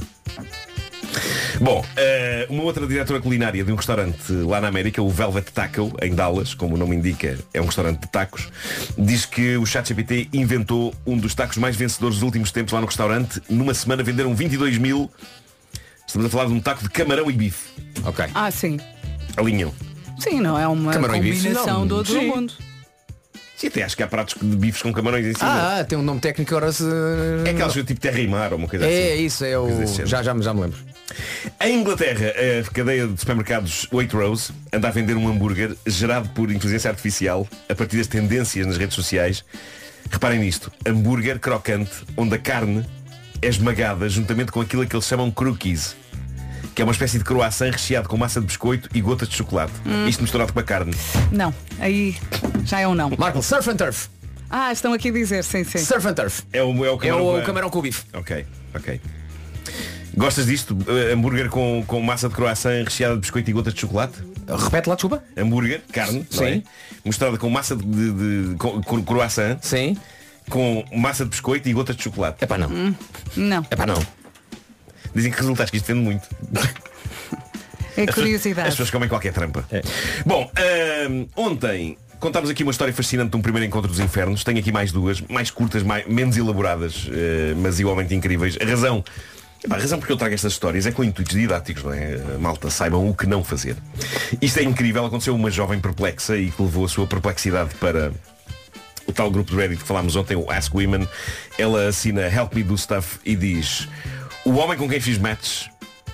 Bom, uma outra diretora culinária de um restaurante lá na América, o Velvet Taco, em Dallas, como o nome indica, é um restaurante de tacos, diz que o ChatGPT inventou um dos tacos mais vencedores dos últimos tempos lá no restaurante. Numa semana venderam 22 mil. Estamos a falar de um taco de camarão e bife. Ok. Sim. Alinham. Sim, não é uma Camarão combinação do outro mundo. Sim, até acho que há pratos de bifes com camarões em cima. Tem um nome técnico agora se... É aquelas tipo terra e mar ou uma coisa assim. É isso, é o... Já me lembro. Em Inglaterra, a cadeia de supermercados Waitrose anda a vender um hambúrguer gerado por inteligência artificial a partir das tendências nas redes sociais. Reparem nisto, hambúrguer crocante, onde a carne é esmagada juntamente com aquilo que eles chamam cookies, que é uma espécie de croissant recheado com massa de biscoito e gotas de chocolate. Isto misturado com a carne. Não, aí já é um não. Marco, surf and turf. Estão aqui a dizer, sim. Surf and turf. É o camarão com bife. Ok. Gostas disto? Hambúrguer com massa de croissant recheada de biscoito e gotas de chocolate? Repete lá, desculpa. Hambúrguer, carne, não é? Misturada com massa de croissant. Sim. Com massa de biscoito e gotas de chocolate. Epá, não. Não. Epá, não. Dizem que resulta, acho que isto vende muito. É curiosidade. As pessoas comem qualquer trampa. Bom, ontem contámos aqui uma história fascinante de um primeiro encontro dos infernos. Tenho aqui mais duas, mais curtas, menos elaboradas, mas igualmente incríveis. A razão porque eu trago estas histórias é com intuitos didáticos, não é? Malta, saibam o que não fazer. Isto é incrível, aconteceu uma jovem perplexa e que levou a sua perplexidade para o tal grupo de Reddit que falámos ontem, o Ask Women. Ela assina Help Me Do Stuff e diz: o homem com quem fiz matches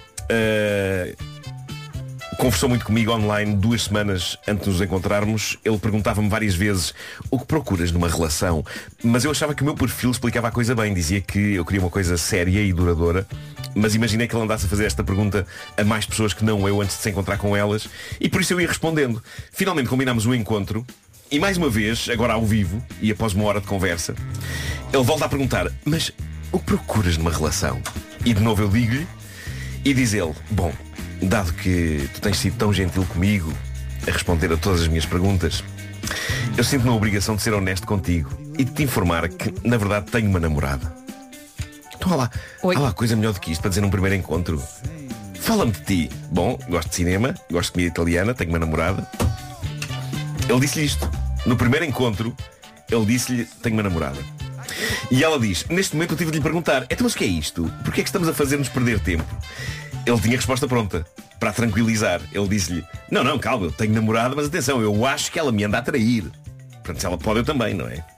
conversou muito comigo online 2 semanas antes de nos encontrarmos. Ele perguntava-me várias vezes o que procuras numa relação, mas eu achava que o meu perfil explicava a coisa bem. Dizia que eu queria uma coisa séria e duradoura, mas imaginei que ele andasse a fazer esta pergunta a mais pessoas que não eu antes de se encontrar com elas, e por isso eu ia respondendo. Finalmente combinámos o encontro e mais uma vez, agora ao vivo e após uma hora de conversa, ele volta a perguntar: mas o que procuras numa relação? E de novo eu digo-lhe, e diz ele: bom, dado que tu tens sido tão gentil comigo a responder a todas as minhas perguntas, eu sinto-me a obrigação de ser honesto contigo e de te informar que, na verdade, tenho uma namorada. Então, há lá coisa melhor do que isto para dizer num primeiro encontro. Fala-me de ti. Bom, gosto de cinema, gosto de comida italiana, tenho uma namorada. Ele disse-lhe isto. No primeiro encontro, ele disse-lhe: tenho uma namorada. E ela diz: neste momento eu tive de lhe perguntar: então, mas o que é isto? Porquê é que estamos a fazer-nos perder tempo? Ele tinha a resposta pronta, para a tranquilizar. Ele disse-lhe: não, calma, eu tenho namorada, mas atenção, eu acho que ela me anda a trair. Portanto, se ela pode, eu também, não é?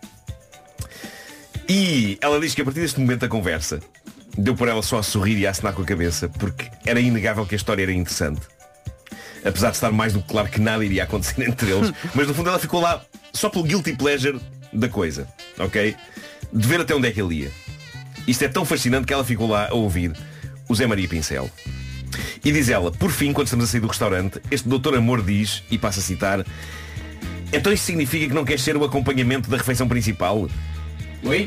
E ela diz que a partir deste momento da conversa deu por ela só a sorrir e a acenar com a cabeça, porque era inegável que a história era interessante. Apesar de estar mais do que claro que nada iria acontecer entre eles. Mas no fundo ela ficou lá só pelo guilty pleasure da coisa, ok? De ver até onde é que ele ia. Isto é tão fascinante que ela ficou lá a ouvir o Zé Maria Pincel. E diz ela: por fim, quando estamos a sair do restaurante, este doutor Amor diz, e passa a citar: então isso significa que não queres ser o acompanhamento da refeição principal? Oi?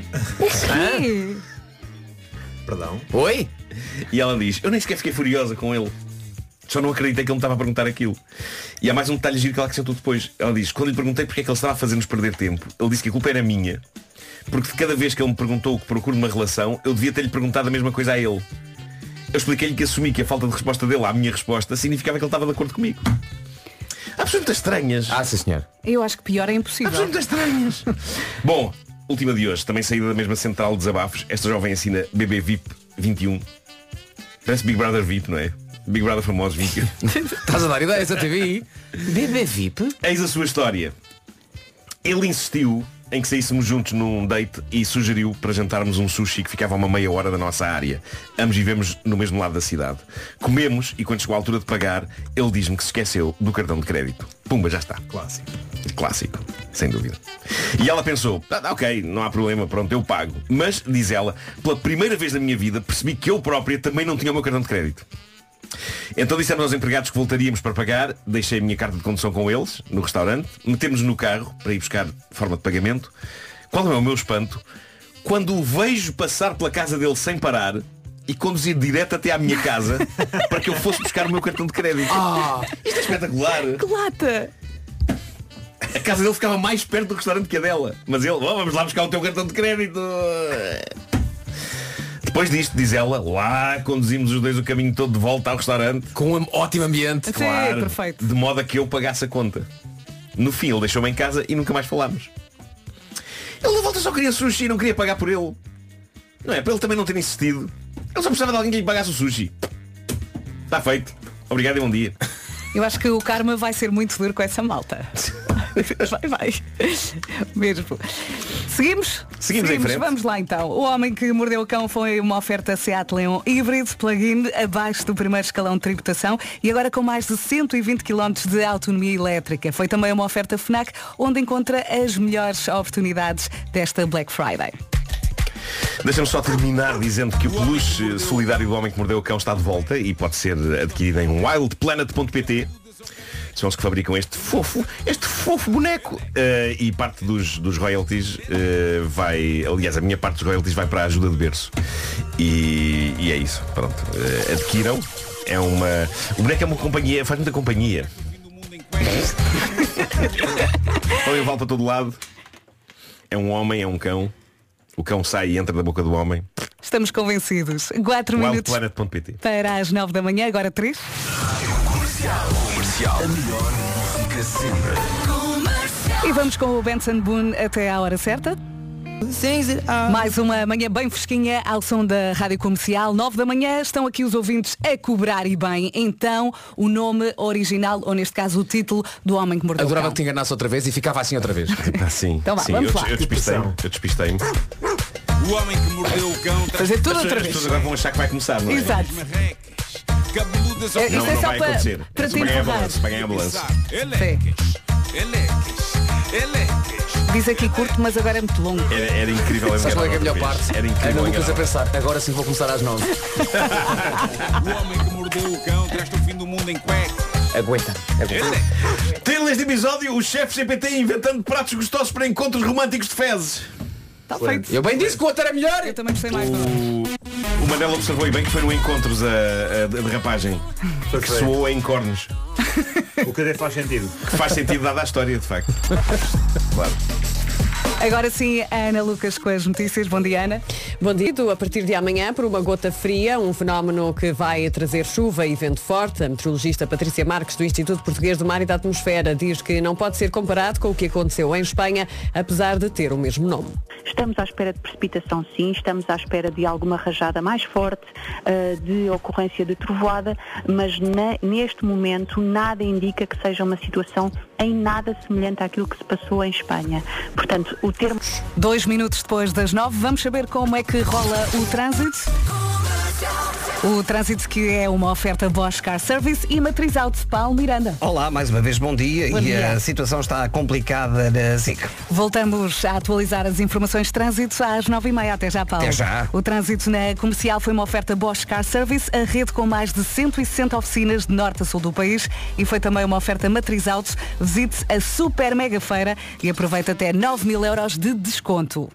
Perdão? Oi? E ela diz: eu nem sequer fiquei furiosa com ele, só não acreditei que ele me estava a perguntar aquilo. E há mais um detalhe giro que ela acrescentou depois. Ela diz: quando lhe perguntei porque é que ele estava a fazer-nos perder tempo, ele disse que a culpa era minha, porque de cada vez que ele me perguntou o que procuro numa relação, eu devia ter-lhe perguntado a mesma coisa a ele. Eu expliquei-lhe que assumi que a falta de resposta dele à minha resposta significava que ele estava de acordo comigo. Há pessoas muito estranhas. Ah, sim, senhor. Eu acho que pior é impossível. Há pessoas muito estranhas. Bom, última de hoje, também saída da mesma central de desabafos. Esta jovem assina BB VIP 21. Parece Big Brother VIP, não é? Big Brother famosos 21. Estás a dar ideias à TV? BB VIP? Eis a sua história. Ele insistiu em que saíssemos juntos num date e sugeriu para jantarmos um sushi que ficava a uma meia hora da nossa área. Ambos vivemos no mesmo lado da cidade. Comemos e quando chegou a altura de pagar, ele diz-me que se esqueceu do cartão de crédito. Pumba, já está. Clássico, sem dúvida. E ela pensou: ok, não há problema, pronto, eu pago. Mas, diz ela, pela primeira vez na minha vida percebi que eu própria também não tinha o meu cartão de crédito. Então dissemos aos empregados que voltaríamos para pagar. Deixei a minha carta de condução com eles no restaurante. Metemos no carro para ir buscar forma de pagamento. Qual é o meu espanto quando o vejo passar pela casa dele sem parar e conduzir direto até à minha casa para que eu fosse buscar o meu cartão de crédito. Isto é espetacular. Que lata! A casa dele ficava mais perto do restaurante que a dela. Mas ele: vamos lá buscar o teu cartão de crédito. Depois disto, diz ela, lá conduzimos os dois o caminho todo de volta ao restaurante. Com um ótimo ambiente. Claro, perfeito. de modo a que eu pagasse a conta. No fim, ele deixou-me em casa e nunca mais falámos. Ele de volta só queria sushi, não queria pagar por ele. Não é? Para ele também não ter insistido. Ele só precisava de alguém que lhe pagasse o sushi. Está feito. Obrigado e bom dia. Eu acho que o karma vai ser muito duro com essa malta. Vai. Mesmo. Seguimos em frente. Vamos lá então. O Homem que Mordeu o Cão foi uma oferta Seat Leon híbrido plug-in abaixo do primeiro escalão de tributação e agora com mais de 120 km de autonomia elétrica. Foi também uma oferta FNAC onde encontra as melhores oportunidades desta Black Friday. Deixa-me só terminar dizendo que o peluche solidário do Homem que Mordeu o Cão está de volta e pode ser adquirido em wildplanet.pt. São os que fabricam este fofo boneco. E parte dos royalties vai... Aliás, a minha parte dos royalties vai para a ajuda de berço. E é isso. Pronto. Adquiram. O boneco é uma companhia, faz muita companhia. Olha, eu volto para todo lado. É um homem, é um cão. O cão sai e entra da boca do homem. Estamos convencidos. 4 minutos Wildplanet.pt. para as 9 da manhã, agora 3. Comercial. A melhor música sempre. E vamos com o Benson Boone até à hora certa. Mais uma manhã bem fresquinha ao som da Rádio Comercial. 9 da manhã, estão aqui os ouvintes a cobrar e bem. Então, o nome original, ou neste caso o título, do Homem que Mordeu o Cão. Adorava que te enganasse outra vez e ficava assim outra vez. Sim, Então vá, sim. vamos lá. Eu despistei-me. O homem que mordeu o cão. Fazer tudo outra As vez. pessoas agora vão achar que vai começar, não é? Exato. Cabeludas Isto Não, é não só vai para acontecer. para É te só pagar a empurrar. balança, paguem a balança. Diz aqui curto, mas agora é muito longo. Era incrível. Sabes qual é que é a melhor outra vez. parte? Era incrível. Ana Lucas a enganar. pensar, agora sim vou começar às 9. O homem que mordeu o cão traz-te o fim do mundo em cueca. Aguenta. Título deste episódio: o chefe GPT inventando pratos gostosos para encontros românticos de fezes. Está feito. Eu bem disse que o outro era melhor. Eu também gostei mais. O Manel observou e bem que foi no Encontros a derrapagem que soou em cornos. O que até faz sentido. Que faz sentido dada a história, de facto. Claro. Agora sim, a Ana Lucas com as notícias. Bom dia, Ana. Bom dia. A partir de amanhã, por uma gota fria, um fenómeno que vai trazer chuva e vento forte. A meteorologista Patrícia Marques, do Instituto Português do Mar e da Atmosfera, diz que não pode ser comparado com o que aconteceu em Espanha, apesar de ter o mesmo nome. Estamos à espera de precipitação, sim. Estamos à espera de alguma rajada mais forte, de ocorrência de trovoada, mas neste momento nada indica que seja uma situação em nada semelhante àquilo que se passou em Espanha. Portanto, o termo... 2 minutos depois das 9, vamos saber como é que rola o trânsito. O trânsito que é uma oferta Bosch Car Service e Matriz Auto, Paulo Miranda. Olá, mais uma vez bom dia. Bom dia. A situação está complicada na SIC. Voltamos a atualizar as informações de trânsito às 9h30. Até já, Paulo. Até já. O trânsito na comercial foi uma oferta Bosch Car Service, a rede com mais de 160 oficinas de norte a sul do país, e foi também uma oferta Matriz Auto. Visite a super mega feira e aproveite até 9.000 euros de desconto.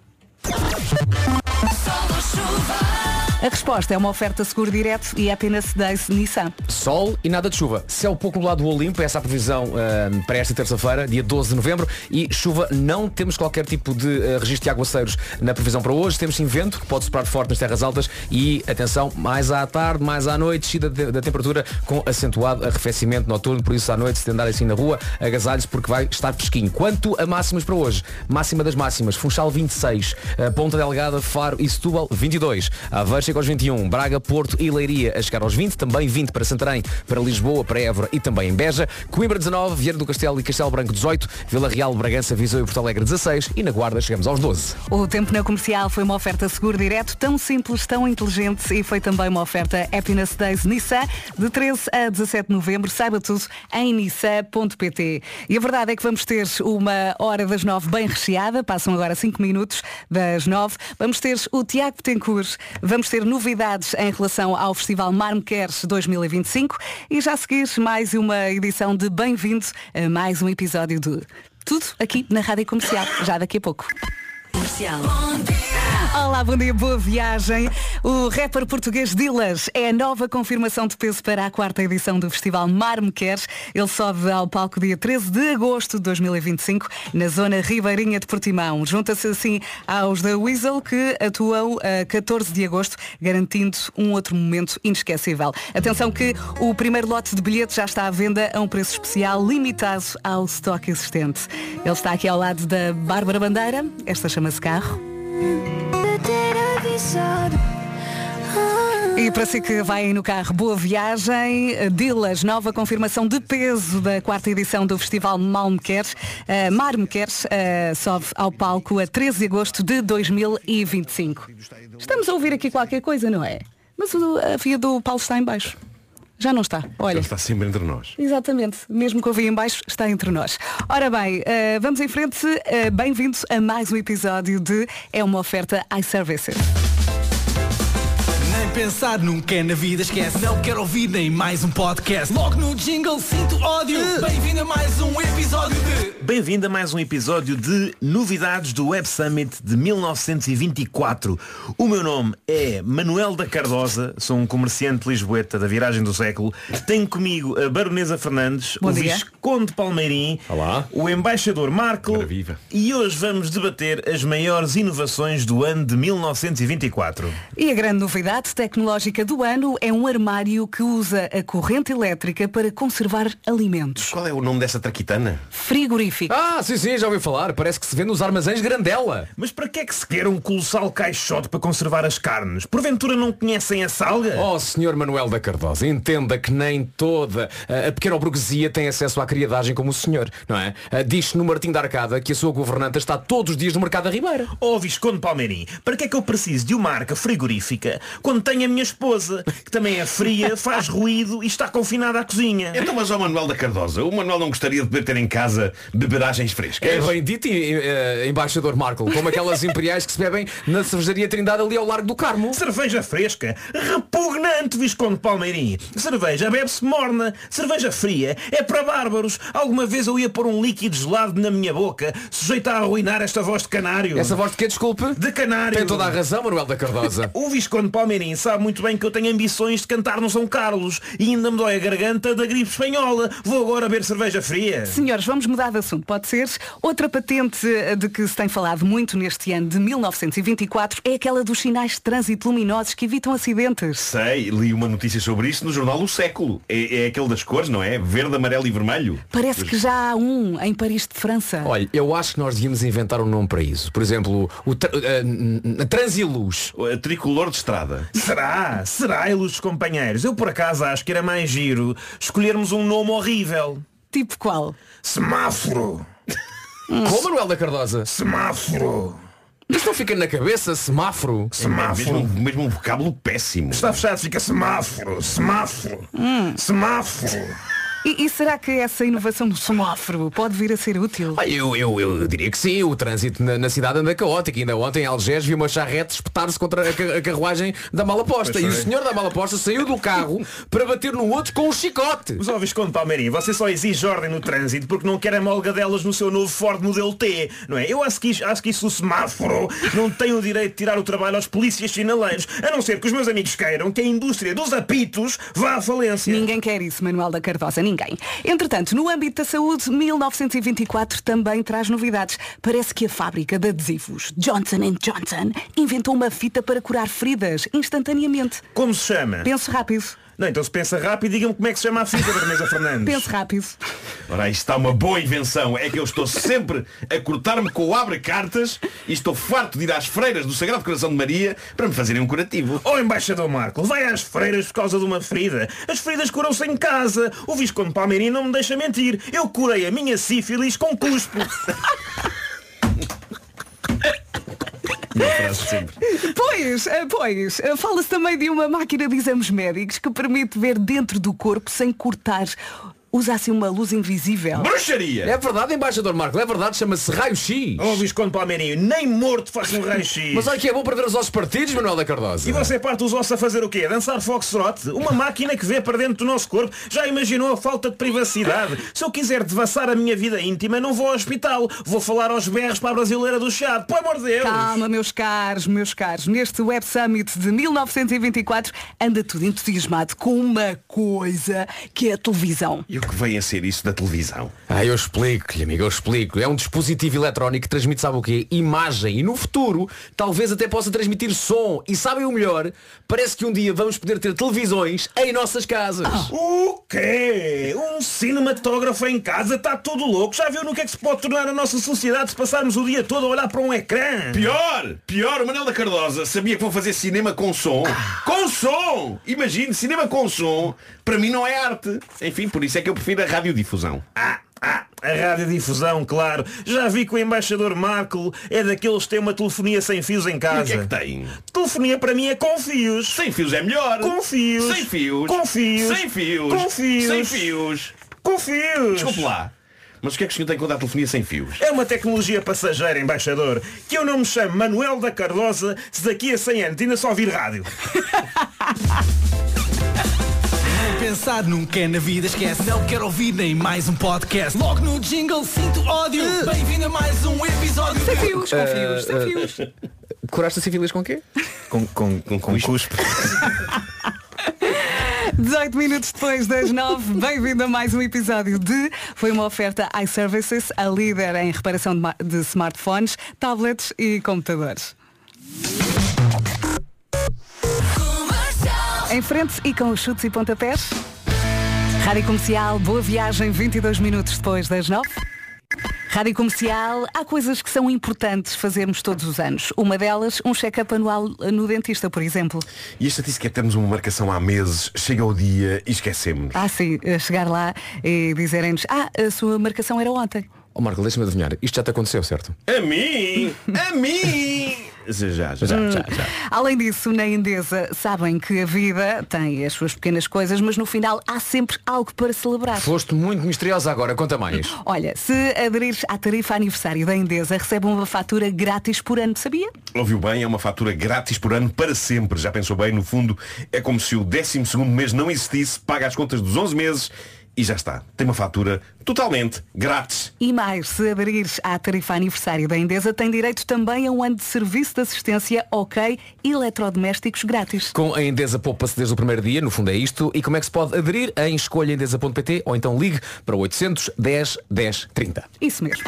A resposta é uma oferta Seguro Direto e Happiness Days Nissan. Sol e nada de chuva. Céu pouco nublado do Olimpo, essa é a previsão para esta terça-feira, dia 12 de novembro. E chuva, não temos qualquer tipo de registro de aguaceiros na previsão para hoje. Temos sim vento, que pode soprar forte nas terras altas. E, atenção, mais à tarde, mais à noite, descida da temperatura com acentuado arrefecimento noturno. Por isso, à noite, se andar assim na rua, agasalhos, porque vai estar fresquinho. Quanto a máximas para hoje, máxima das máximas, Funchal 26, Ponta Delgada, Faro e Setúbal 22, Aveiro chega aos 21, Braga, Porto e Leiria a chegar aos 20, também 20 para Santarém, para Lisboa, para Évora e também em Beja, Coimbra 19, Vieira do Castelo e Castelo Branco 18, Vila Real, Bragança, Viseu e Porto Alegre 16 e na Guarda chegamos aos 12. O tempo na comercial foi uma oferta Seguro Direto, tão simples, tão inteligente, e foi também uma oferta Happiness Days Nissan, de 13 a 17 de novembro. Saiba tudo em nissan.pt. E a verdade é que vamos ter uma hora das 9 bem recheada, passam agora 5 minutos das 9. Vamos ter o Tiago Betancourt, vamos ter novidades em relação ao Festival Marmequeres 2025 e já a seguir mais uma edição de Bem-vindo a mais um episódio de Tudo aqui na Rádio Comercial, já daqui a pouco. Comercial. Olá, bom dia, boa viagem. O rapper português Dilas é a nova confirmação de peso para a 4ª edição do Festival Marmequeres. Ele sobe ao palco dia 13 de agosto de 2025, na zona ribeirinha de Portimão. Junta-se assim aos da Weasel, que atuam a 14 de agosto, garantindo um outro momento inesquecível. Atenção que o primeiro lote de bilhetes já está à venda a um preço especial limitado ao estoque existente. Ele está aqui ao lado da Bárbara Bandeira. Esta chama-se Carro. E para si que vai no carro, boa viagem. Dilas, nova confirmação de peso da 4ª edição do Festival Marmequeres. Sobe ao palco a 13 de agosto de 2025. Estamos a ouvir aqui qualquer coisa, não é? Mas a via do Paulo está em baixo. Já não está. Olha. Ele está sempre entre nós. Exatamente. Mesmo que eu vi em baixo, está entre nós. Ora bem, vamos em frente. Bem-vindos a mais um episódio de É uma oferta iServices. pensar, nunca na vida esquece. Não quero ouvir nem mais um podcast. Logo no jingle sinto ódio. Bem-vindo a mais um episódio de... Bem-vindo a mais um episódio de Novidades do Web Summit de 1924. O meu nome é Manuel da Cardosa, sou um comerciante lisboeta da viragem do século. Tenho comigo a Baronesa Fernandes, Bom o dia. Visconde Palmeirim, Olá. o Embaixador Marco. E hoje vamos debater as maiores inovações do ano de 1924. E a grande novidade tecnológica do ano é um armário que usa a corrente elétrica para conservar alimentos. Qual é o nome dessa traquitana? Frigorífico. Ah, sim, já ouvi falar. Parece que se vê nos armazéns Grandela. Mas para que é que se quer um colossal caixote para conservar as carnes? Porventura não conhecem a salga? Oh, Sr. Manuel da Cardosa, entenda que nem toda a pequena burguesia tem acesso à criadagem como o senhor, não é? Diz-se no Martim da Arcada que a sua governanta está todos os dias no mercado da Ribeira. Oh, Visconde Palmeirim, para que é que eu preciso de uma arca frigorífica quando tenho a minha esposa, que também é fria, faz ruído e está confinada à cozinha? Então, mas ao Manuel da Cardosa, o Manuel não gostaria de poder ter em casa beberagens frescas? É bem dito, embaixador Marco, como aquelas imperiais que se bebem na cervejaria Trindade ali ao Largo do Carmo. Cerveja fresca? Repugnante, Visconde Palmeirim. Cerveja bebe-se morna. Cerveja fria é para bárbaros. Alguma vez eu ia pôr um líquido gelado na minha boca, sujeito a arruinar esta voz de canário. Essa voz de quê, desculpe? De canário. Tem toda a razão, Manuel da Cardosa. O Visconde Palmeirim sabe muito bem que eu tenho ambições de cantar no São Carlos e ainda me dói a garganta da gripe espanhola. Vou agora beber cerveja fria. Senhores, vamos mudar de assunto, pode ser? Outra patente de que se tem falado muito neste ano de 1924 é aquela dos sinais de trânsito luminosos que evitam acidentes. Sei, li uma notícia sobre isso no jornal O Século. É aquele das cores, não é? Verde, amarelo e vermelho. Parece que já há um em Paris de França. Olha, eu acho que nós devíamos inventar um nome para isso. Por exemplo, a Transiluz. A tricolor de estrada. Será? Será, ilustres companheiros? Eu por acaso acho que era mais giro escolhermos um nome horrível. Tipo qual? Semáforo. Como, Manuel da Cardosa? Semáforo. Isto não fica na cabeça, semáforo? Semáforo. Mesmo um vocábulo péssimo. Está fechado, fica semáforo. Semáforo. Semáforo. E será que essa inovação do semáforo pode vir a ser útil? Eu diria que sim. O trânsito na cidade anda caótico. Ainda ontem em Algés vi uma charrete espetar-se contra a carruagem da Malaposta. E o senhor da Malaposta saiu do carro para bater no outro com um chicote. Mas ó, Visconde Palmeirim, você só exige ordem no trânsito porque não quer amolgadelas no seu novo Ford Modelo T, não é? Eu acho que isso o semáforo não tem o direito de tirar o trabalho aos polícias sinaleiros, a não ser que os meus amigos queiram que a indústria dos apitos vá à falência. Ninguém quer isso, Manuel da Cardosa, ninguém. Entretanto, no âmbito da saúde, 1924 também traz novidades. Parece que a fábrica de adesivos Johnson & Johnson inventou uma fita para curar feridas instantaneamente. Como se chama? Pense rápido. Não, então se pensa rápido, diga-me como é que se chama a fita, Baronesa Fernandes. Pense rápido. Ora, isto está uma boa invenção. É que eu estou sempre a cortar-me com o abre-cartas e estou farto de ir às freiras do Sagrado Coração de Maria para me fazerem um curativo. Oh, Embaixador Marco, vai às freiras por causa de uma ferida. As feridas curam-se em casa. O Visconde Palmeirim não me deixa mentir. Eu curei a minha sífilis com cuspo. Pois, fala-se também de uma máquina de exames médicos que permite ver dentro do corpo sem cortar. Usa assim uma luz invisível. Bruxaria! É verdade, embaixador Marco, é verdade, chama-se raio-x. Oh, Visconde Palmeirim, nem morto faça um raio-x. Mas olha que é bom para ver os ossos partidos, Manuel da Cardosa. E você parte os ossos a fazer o quê? Dançar foxtrot? Uma máquina que vê para dentro do nosso corpo. Já imaginou a falta de privacidade? Se eu quiser devassar a minha vida íntima, não vou ao hospital. Vou falar aos berros para a brasileira do Chiado. Pelo amor de Deus! Calma, meus caros. Neste Web Summit de 1924 anda tudo entusiasmado com uma coisa que é a televisão. E o que vem a ser isso da televisão? Eu explico-lhe, amigo, eu explico. É um dispositivo eletrónico que transmite, sabe o quê? Imagem. E no futuro, talvez até possa transmitir som. E sabem o melhor? Parece que um dia vamos poder ter televisões em nossas casas. O quê? Um cinematógrafo em casa? Está tudo louco. Já viu no que é que se pode tornar a nossa sociedade se passarmos o dia todo a olhar para um ecrã? Pior, o Manuel da Cardosa sabia que vão fazer cinema com som. Com som! Imagine, cinema com som, para mim não é arte. Enfim, por isso é que eu prefiro a radiodifusão. A radiodifusão, claro. Já vi que o Embaixador Marco é daqueles que têm uma telefonia sem fios em casa. E o que é que tem? Telefonia para mim é com fios. Sem fios é melhor. Com fios. Sem fios. Com fios. Sem fios. Com fios. Sem fios. Com fios. Desculpe lá. Mas o que é que o senhor tem contra a telefonia sem fios? É uma tecnologia passageira, embaixador, que eu não me chamo Manuel da Cardosa se daqui a 100 anos ainda só ouvir rádio. Pensar nunca na vida, esquece. Não quero ouvir nem mais um podcast. Logo no jingle sinto ódio. Bem-vindo a mais um episódio. Sem fios, com fios, sem fios. Curaste a sífilis com quê? Com cuspe. 18 minutos depois das 9, bem-vindo a mais um episódio de Foi uma oferta iServices, a líder em reparação de smartphones, tablets e computadores. Em frente e com os chutes e pontapés. Rádio Comercial, boa viagem, 22 minutos depois das 9. Rádio Comercial, há coisas que são importantes fazermos todos os anos. Uma delas, um check-up anual no dentista, por exemplo. E a estatística é termos uma marcação há meses, chega o dia e esquecemos. Sim, chegar lá e dizerem-nos, a sua marcação era ontem. Marco, deixa-me adivinhar, isto já te aconteceu, certo? A mim! A mim! Já. Além disso, na Endesa sabem que a vida tem as suas pequenas coisas, mas no final há sempre algo para celebrar. Foste muito misteriosa agora, conta mais. Olha, se aderires à tarifa aniversário da Endesa, recebe uma fatura grátis por ano, sabia? Ouviu bem, é uma fatura grátis por ano para sempre. Já pensou bem, no fundo, é como se o 12º mês não existisse, paga as contas dos 11 meses e já está. Tem uma fatura totalmente grátis. E mais, se aderires à tarifa aniversário da Endesa, tem direito também a um ano de serviço de assistência OK eletrodomésticos grátis. Com a Endesa poupa-se desde o primeiro dia, no fundo é isto. E como é que se pode aderir? Em escolhaendesa.pt ou então ligue para 800 10 10 30. Isso mesmo.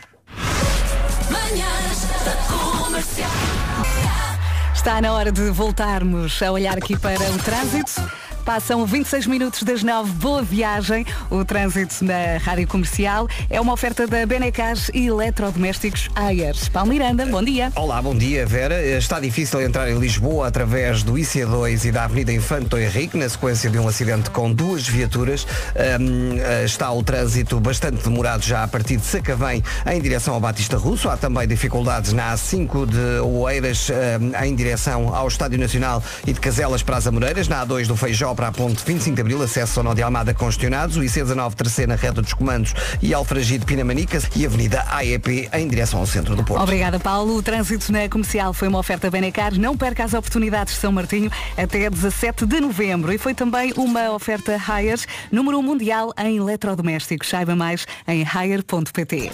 Está na hora de voltarmos a olhar aqui para o trânsito. Passam 26 minutos das 9, boa viagem. O trânsito na Rádio Comercial é uma oferta da Benecas e eletrodomésticos Ayers. Paulo Miranda, bom dia. Olá, bom dia, Vera. Está difícil entrar em Lisboa através do IC2 e da Avenida Infante Henrique, na sequência de um acidente com duas viaturas. Está o trânsito bastante demorado já a partir de Sacavém em direção ao Batista Russo. Há também dificuldades na A5 de Oeiras em direção ao Estádio Nacional e de Caselas para as Amoreiras. Na A2 do Feijó para a ponte 25 de Abril, acesso ao Nó de Almada congestionados, o IC19 terceira na reta dos comandos e Alfragide Pinamanicas e Avenida AEP em direção ao centro do Porto. Obrigada, Paulo. O trânsito na Comercial foi uma oferta Benecar. Não perca as oportunidades de São Martinho até 17 de novembro. E foi também uma oferta Haier, número 1 mundial em eletrodomésticos. Saiba mais em haier.pt.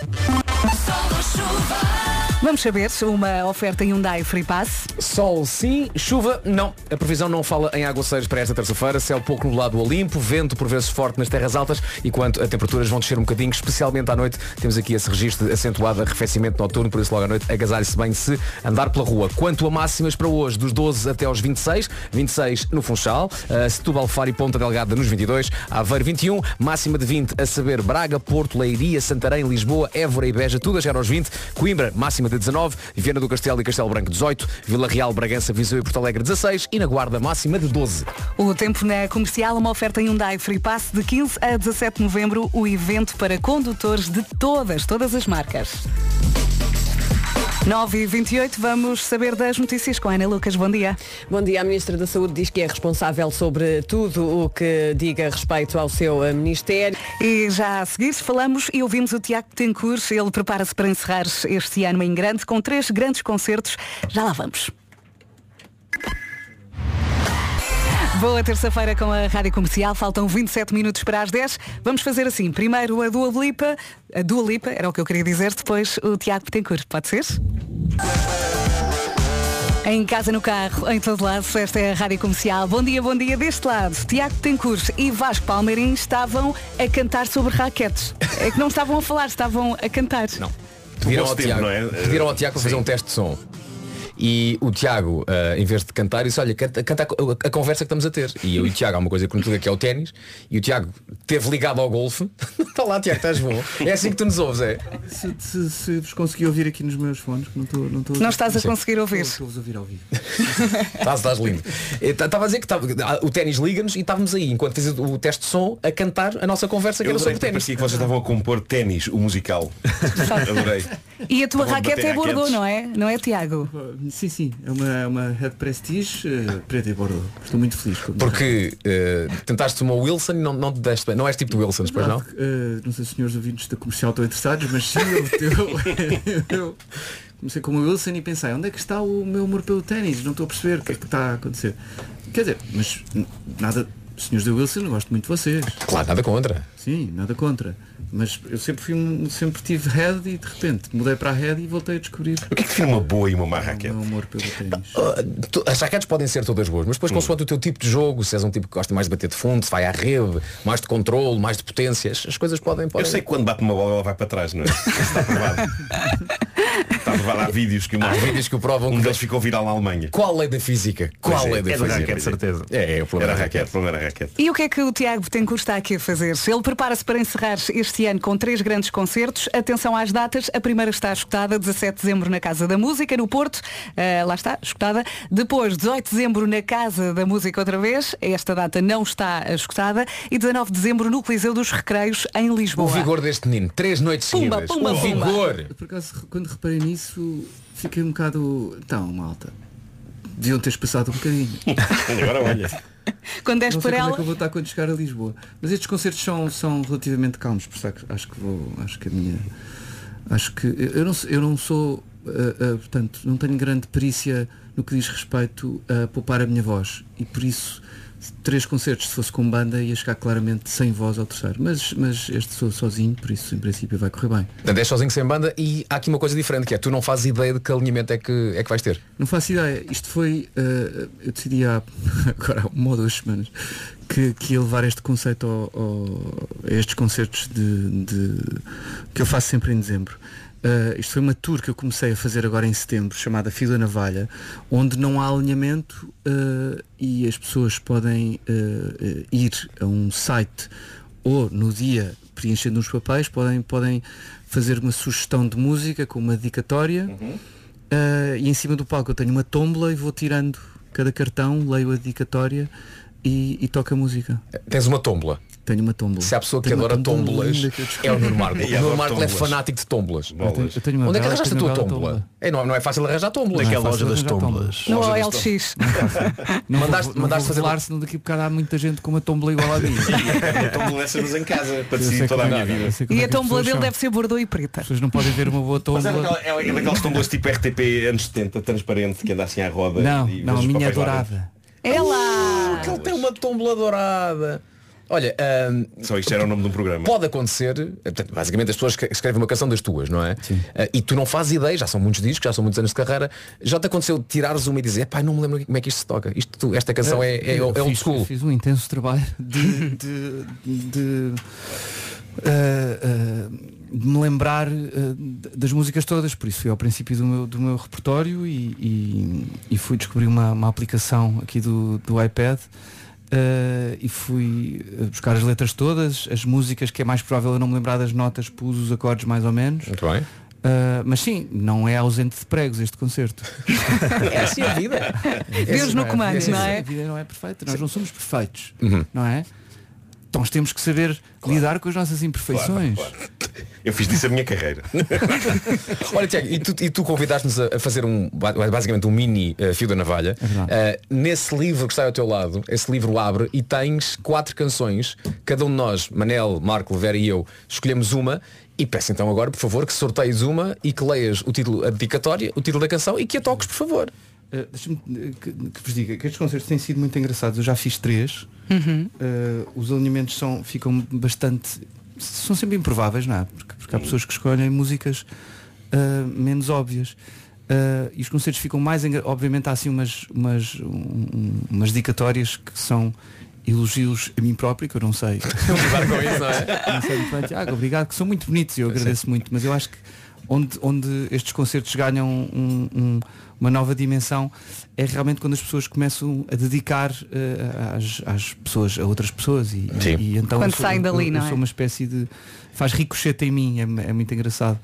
Vamos saber se uma oferta Hyundai Free Pass. Sol sim, chuva não. A previsão não fala em aguaceiros para esta terça-feira. Céu pouco nublado ou limpo, vento por vezes forte nas terras altas e quanto a temperaturas vão descer um bocadinho, especialmente à noite. Temos aqui esse registro acentuado de arrefecimento noturno, por isso logo à noite agasalhe-se bem se andar pela rua. Quanto a máximas para hoje, dos 12 até aos 26, 26 no Funchal, Setúbal, Faro e Ponta Delgada nos 22, Aveiro 21, máxima de 20 a saber Braga, Porto, Leiria, Santarém, Lisboa, Évora e Beja, tudo a chegar aos 20, Coimbra, máxima de 19, Viana do Castelo e Castelo Branco 18, Vila Real, Bragança, Viseu e Porto Alegre 16 e na Guarda máxima de 12. O tempo na Comercial, uma oferta Hyundai Free Pass de 15 a 17 de novembro, o evento para condutores de todas as marcas. 9h28, vamos saber das notícias com a Ana Lucas. Bom dia. Bom dia. A Ministra da Saúde diz que é responsável sobre tudo o que diga respeito ao seu Ministério. E já a seguir falamos e ouvimos o Tiago Betancourt. Ele prepara-se para encerrar este ano em grande, com 3 grandes concertos. Já lá vamos. Boa terça-feira com a Rádio Comercial. Faltam 27 minutos para as 10. Vamos fazer assim. Primeiro a Dua Lipa. A Dua Lipa, era o que eu queria dizer. Depois o Tiago Betancourt. Pode ser? Em casa, no carro, em todo lado, esta é a Rádio Comercial. Bom dia deste lado. Tiago Betancourt e Vasco Palmeirim estavam a cantar sobre raquetes. É que não estavam a falar, estavam a cantar. Não. Pediram ao Tiago para fazer um teste de som. E o Tiago, em vez de cantar, disse, olha, canta a conversa que estamos a ter. E eu e o Tiago, há uma coisa que nos liga que é o ténis. E o Tiago teve ligado ao golfe. Está lá, Tiago, estás bom. É assim que tu nos ouves, é? Se vos consegui ouvir aqui nos meus fones, não estás a conseguir ouvir. Estou-vos a ouvir ao vivo. Estás lindo. Estava a dizer que o ténis liga-nos e estávamos aí, enquanto fazia o teste de som, a cantar a nossa conversa que era sobre ténis. Parecia que vocês estavam a compor ténis, o musical. Adorei. E a tua raquete é Bordeaux, não é? Não é, Tiago? Sim, é uma Head Prestige preta e Bordeaux. Estou muito feliz com porque tentaste uma Wilson e não te deste bem. Não és tipo de Wilsons, pois não? Não sei se os senhores ouvintes da Comercial estão interessados, mas sim, eu comecei com uma Wilson e pensei, onde é que está o meu amor pelo ténis? Não estou a perceber o que é que está a acontecer. Quer dizer, mas nada, senhores da Wilson, eu gosto muito de vocês. Claro, nada contra. Sim, nada contra. Mas eu sempre tive head e de repente mudei para a head e voltei a descobrir. O que é que define uma boa e uma má raquete? O meu amor pelo ténis. As raquetes podem ser todas boas, mas depois consoante o teu tipo de jogo, se és um tipo que gosta mais de bater de fundo, se vai à rede, mais de controle, mais de potências, as coisas podem... Eu sei que quando bate uma bola ela vai para trás, não é? Está provado. Está provado, há vídeos que o provam. Um deles ficou viral na Alemanha. Qual lei da física? Qual lei da física? Raquete, certeza. O problema era a raquete. E o que é que o Tiago Betancourt está aqui a fazer? Ele prepara-se para encerrar este ano com 3 grandes concertos. Atenção às datas. A primeira está esgotada, 17 de dezembro na Casa da Música, no Porto. Lá está, esgotada. Depois, 18 de dezembro na Casa da Música outra vez. Esta data não está esgotada. E 19 de dezembro no Coliseu dos Recreios, em Lisboa. O vigor deste menino. 3 noites seguidas. Pumba. Vigor. Por acaso, quando reparei nisso, fiquei um bocado... Então, malta, deviam ter espaçado um bocadinho. Agora olha. Quando és não por sei ela... como é que eu vou estar quando chegar a Lisboa. Mas estes concertos são relativamente calmos, por isso acho que eu não sou portanto, não tenho grande perícia no que diz respeito a poupar a minha voz. E por isso 3 concertos, se fosse com banda, ia chegar claramente sem voz ao terceiro. Mas este sou sozinho, por isso em princípio vai correr bem. Portanto, és sozinho sem banda e há aqui uma coisa diferente, que é tu não fazes ideia de que alinhamento é que vais ter. Não faço ideia. Isto foi, eu decidi agora há 1 ou 2 semanas que ia levar este conceito a estes concertos que eu faço sempre em dezembro. Isto foi uma tour que eu comecei a fazer agora em setembro, chamada Fio da Navalha, onde não há alinhamento e as pessoas podem ir a um site ou no dia, preenchendo uns papéis, podem fazer uma sugestão de música com uma dedicatória. E em cima do palco eu tenho uma tómbola e vou tirando cada cartão, leio a dedicatória e toco a música. Tens uma tómbola? Tenho uma tómbola. Se há pessoa que adora tómbolas, é o Nuno Marco. O Nuno Marco é fanático de tómbolas. Onde é que arranjaste a tua tómbola? Não é fácil arranjar tómbolas. Naquela loja das tómbolas. No OLX. Mandaste fazer lá, senão daqui a bocado há muita gente com uma tómbola igual a mim. A tómbola dessas em casa, para decidir toda a minha vida. E a tómbola dele deve ser bordô e preta. As pessoas não podem ver uma boa tómbola. É daquelas tómbolas tipo RTP anos 70, transparente, que anda assim à roda. Não, a minha é dourada. Ela! Que ele tem uma tómbola dourada. Olha, só isto era o nome de um programa. Pode acontecer, portanto, basicamente as pessoas escrevem uma canção das tuas, não é? E tu não fazes ideia, já são muitos discos, já são muitos anos de carreira. Já te aconteceu tirares uma e dizer, pai, não me lembro como é que isto se toca. Esta canção é old school. Fiz um intenso trabalho de me lembrar das músicas todas, por isso fui ao princípio do meu repertório e fui descobrir uma aplicação aqui do iPad. E fui buscar as letras todas, as músicas que é mais provável eu não me lembrar das notas, pus os acordes mais ou menos. Muito bem. Mas sim, não é ausente de pregos este concerto. É assim a vida. Deus no comando, não é? A vida não é perfeita, nós não somos perfeitos, não é? Então nós temos que saber lidar com as nossas imperfeições. Claro. Eu fiz disso a minha carreira. Olha, Tiago, e tu convidaste-nos a fazer basicamente um mini Fio da Navalha. Nesse livro que está ao teu lado, esse livro abre e tens 4 canções. Cada um de nós, Manel, Marco, Vera e eu, escolhemos uma. E peço então agora, por favor, que sorteies uma e que leias o título, a dedicatória, o título da canção e que a toques, por favor. Deixa-me que vos diga que estes concertos têm sido muito engraçados. Eu já fiz 3. Os alinhamentos ficam bastante... São sempre improváveis, não é? Porque há pessoas que escolhem músicas menos óbvias. E os concertos ficam mais... Obviamente há assim umas dedicatórias que são elogios a mim próprio, que eu não sei. Com isso, não é? Não sei muito bem, Tiago, obrigado, que são muito bonitos e eu agradeço muito. Mas eu acho que onde estes concertos ganham uma nova dimensão é realmente quando as pessoas começam a dedicar às pessoas, a outras pessoas e então quando saem dali, não é? Eu sou uma espécie de... faz ricochete em mim, é muito engraçado.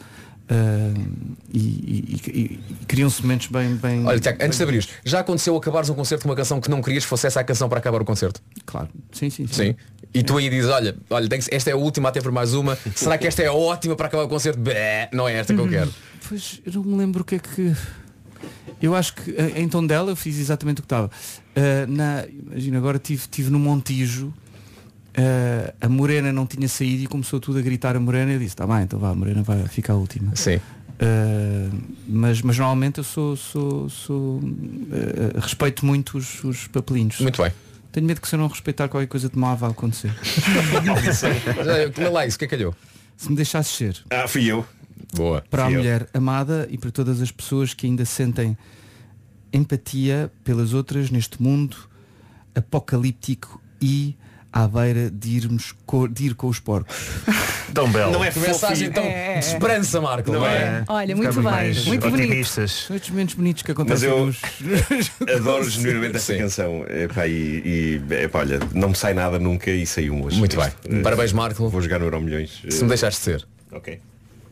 E criam-se momentos bem... Olha, Tiago, antes de abrir, já aconteceu acabares um concerto com uma canção que não querias que fosse essa a canção para acabar o concerto? Claro, sim. E tu aí dizes, olha, esta é a última, até por mais uma. Será que esta é a ótima para acabar o concerto? Não é esta que eu quero. Pois, eu não me lembro o que é que... Eu acho que em tom dela eu fiz exatamente o que estava. Imagina, agora estive no Montijo. A Morena não tinha saído e começou tudo a gritar a Morena e eu disse, tá bem, então vá, a Morena vai ficar a última. Sim. Mas normalmente eu respeito muito os papelinhos. Muito bem. Tenho medo que se eu não respeitar qualquer coisa de mal vai acontecer. Lá isso, o que é que calhou? Se me deixasses ser. Fui eu. Boa. Para Fui a eu. mulher amada e para todas as pessoas que ainda sentem empatia pelas outras neste mundo apocalíptico e à beira de ir com os porcos. Tão belo. Não é mensagem tão de esperança, Marco. Não é? Olha, muito bem, muito bonito. São estes momentos bonitos que Mas acontecem eu nos... adoro genuinamente esta canção. Olha, não me sai nada nunca e saiu hoje. Muito bem. Parabéns, Marco. Vou jogar no Euromilhões. Se me deixaste de ser. Ok.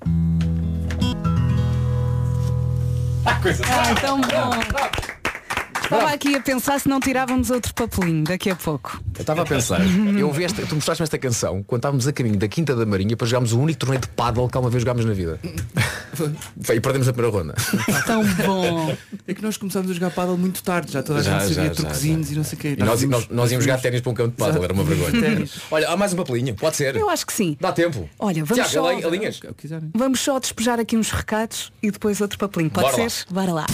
Tão bom. Estava aqui a pensar se não tirávamos outro papelinho daqui a pouco. Eu estava a pensar, tu mostraste-me esta canção quando estávamos a caminho da Quinta da Marinha para jogarmos o único torneio de pádel que alguma vez jogámos na vida. E perdemos a primeira ronda. Tão bom. É que nós começámos a jogar pádel muito tarde, já toda a gente sabia truquezinhos e não sei o quê. E nós íamos jogar ténis para um campo de pádel, era uma vergonha. Olha, há mais um papelinho, pode ser. Eu acho que sim. Dá tempo. Olha, vamos Tiago, só... alinhas? Vamos só despejar aqui uns recados e depois outro papelinho. Pode Bora ser? Bora lá.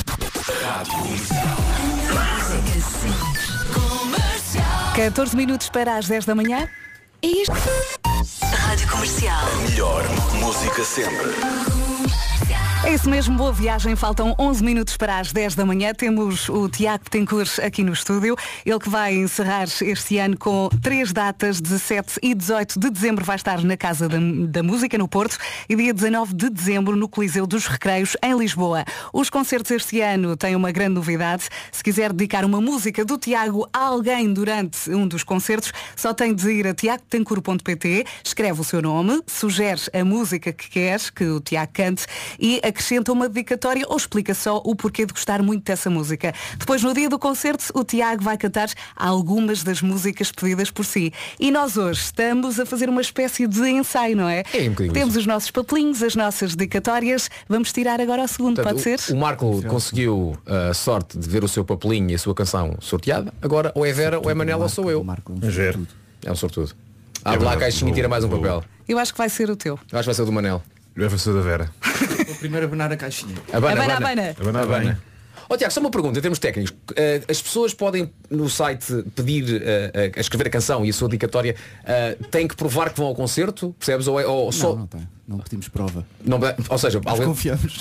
14 minutos para as 10 da manhã. E isto... Rádio Comercial. Melhor música sempre. É isso mesmo, boa viagem. Faltam 11 minutos para as 10 da manhã. Temos o Tiago Betancourt aqui no estúdio. Ele que vai encerrar este ano com 3 datas, 17 e 18 de dezembro vai estar na Casa da Música, no Porto, e dia 19 de dezembro no Coliseu dos Recreios, em Lisboa. Os concertos este ano têm uma grande novidade. Se quiser dedicar uma música do Tiago a alguém durante um dos concertos, só tem de ir a tiagobetancourt.pt, escreve o seu nome, sugere a música que quer que o Tiago cante e acrescenta uma dedicatória ou explica só o porquê de gostar muito dessa música. Depois, no dia do concerto, o Tiago vai cantar algumas das músicas pedidas por si. E nós hoje estamos a fazer uma espécie de ensaio, não é? Temos os nossos papelinhos, as nossas dedicatórias. Vamos tirar agora o segundo, Portanto, pode ser? O Marco conseguiu a sorte de ver o seu papelinho e a sua canção sorteada. Agora ou é Vera, ou é Manela, ou sou eu. É um sortudo. Abre lá a caixinha e tira mais um papel. Eu acho que vai ser o teu. Eu acho que vai ser o do Manel. Eu vou ser da Vera. Vou primeiro abanar a caixinha. Abana. Ó Tiago, só uma pergunta em termos técnicos. As pessoas podem no site pedir a escrever a canção e a sua dedicatória, têm que provar que vão ao concerto, percebes? Ou só... Não tem. Não pedimos prova. Não, ou seja, alguém... confiamos.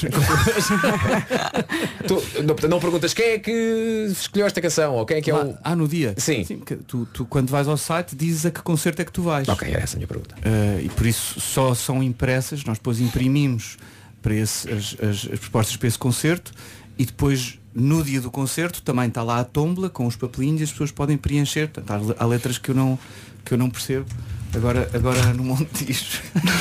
tu não perguntas quem é que escolheu esta canção ou quem é que é o... no dia? Sim. Tu quando vais ao site dizes a que concerto é que tu vais. Ok, era essa a minha pergunta. E por isso só são impressas, nós depois imprimimos para as propostas para esse concerto e depois no dia do concerto também está lá a tómbola com os papelinhos e as pessoas podem preencher. Portanto, há letras que eu não percebo. Agora no monte diz.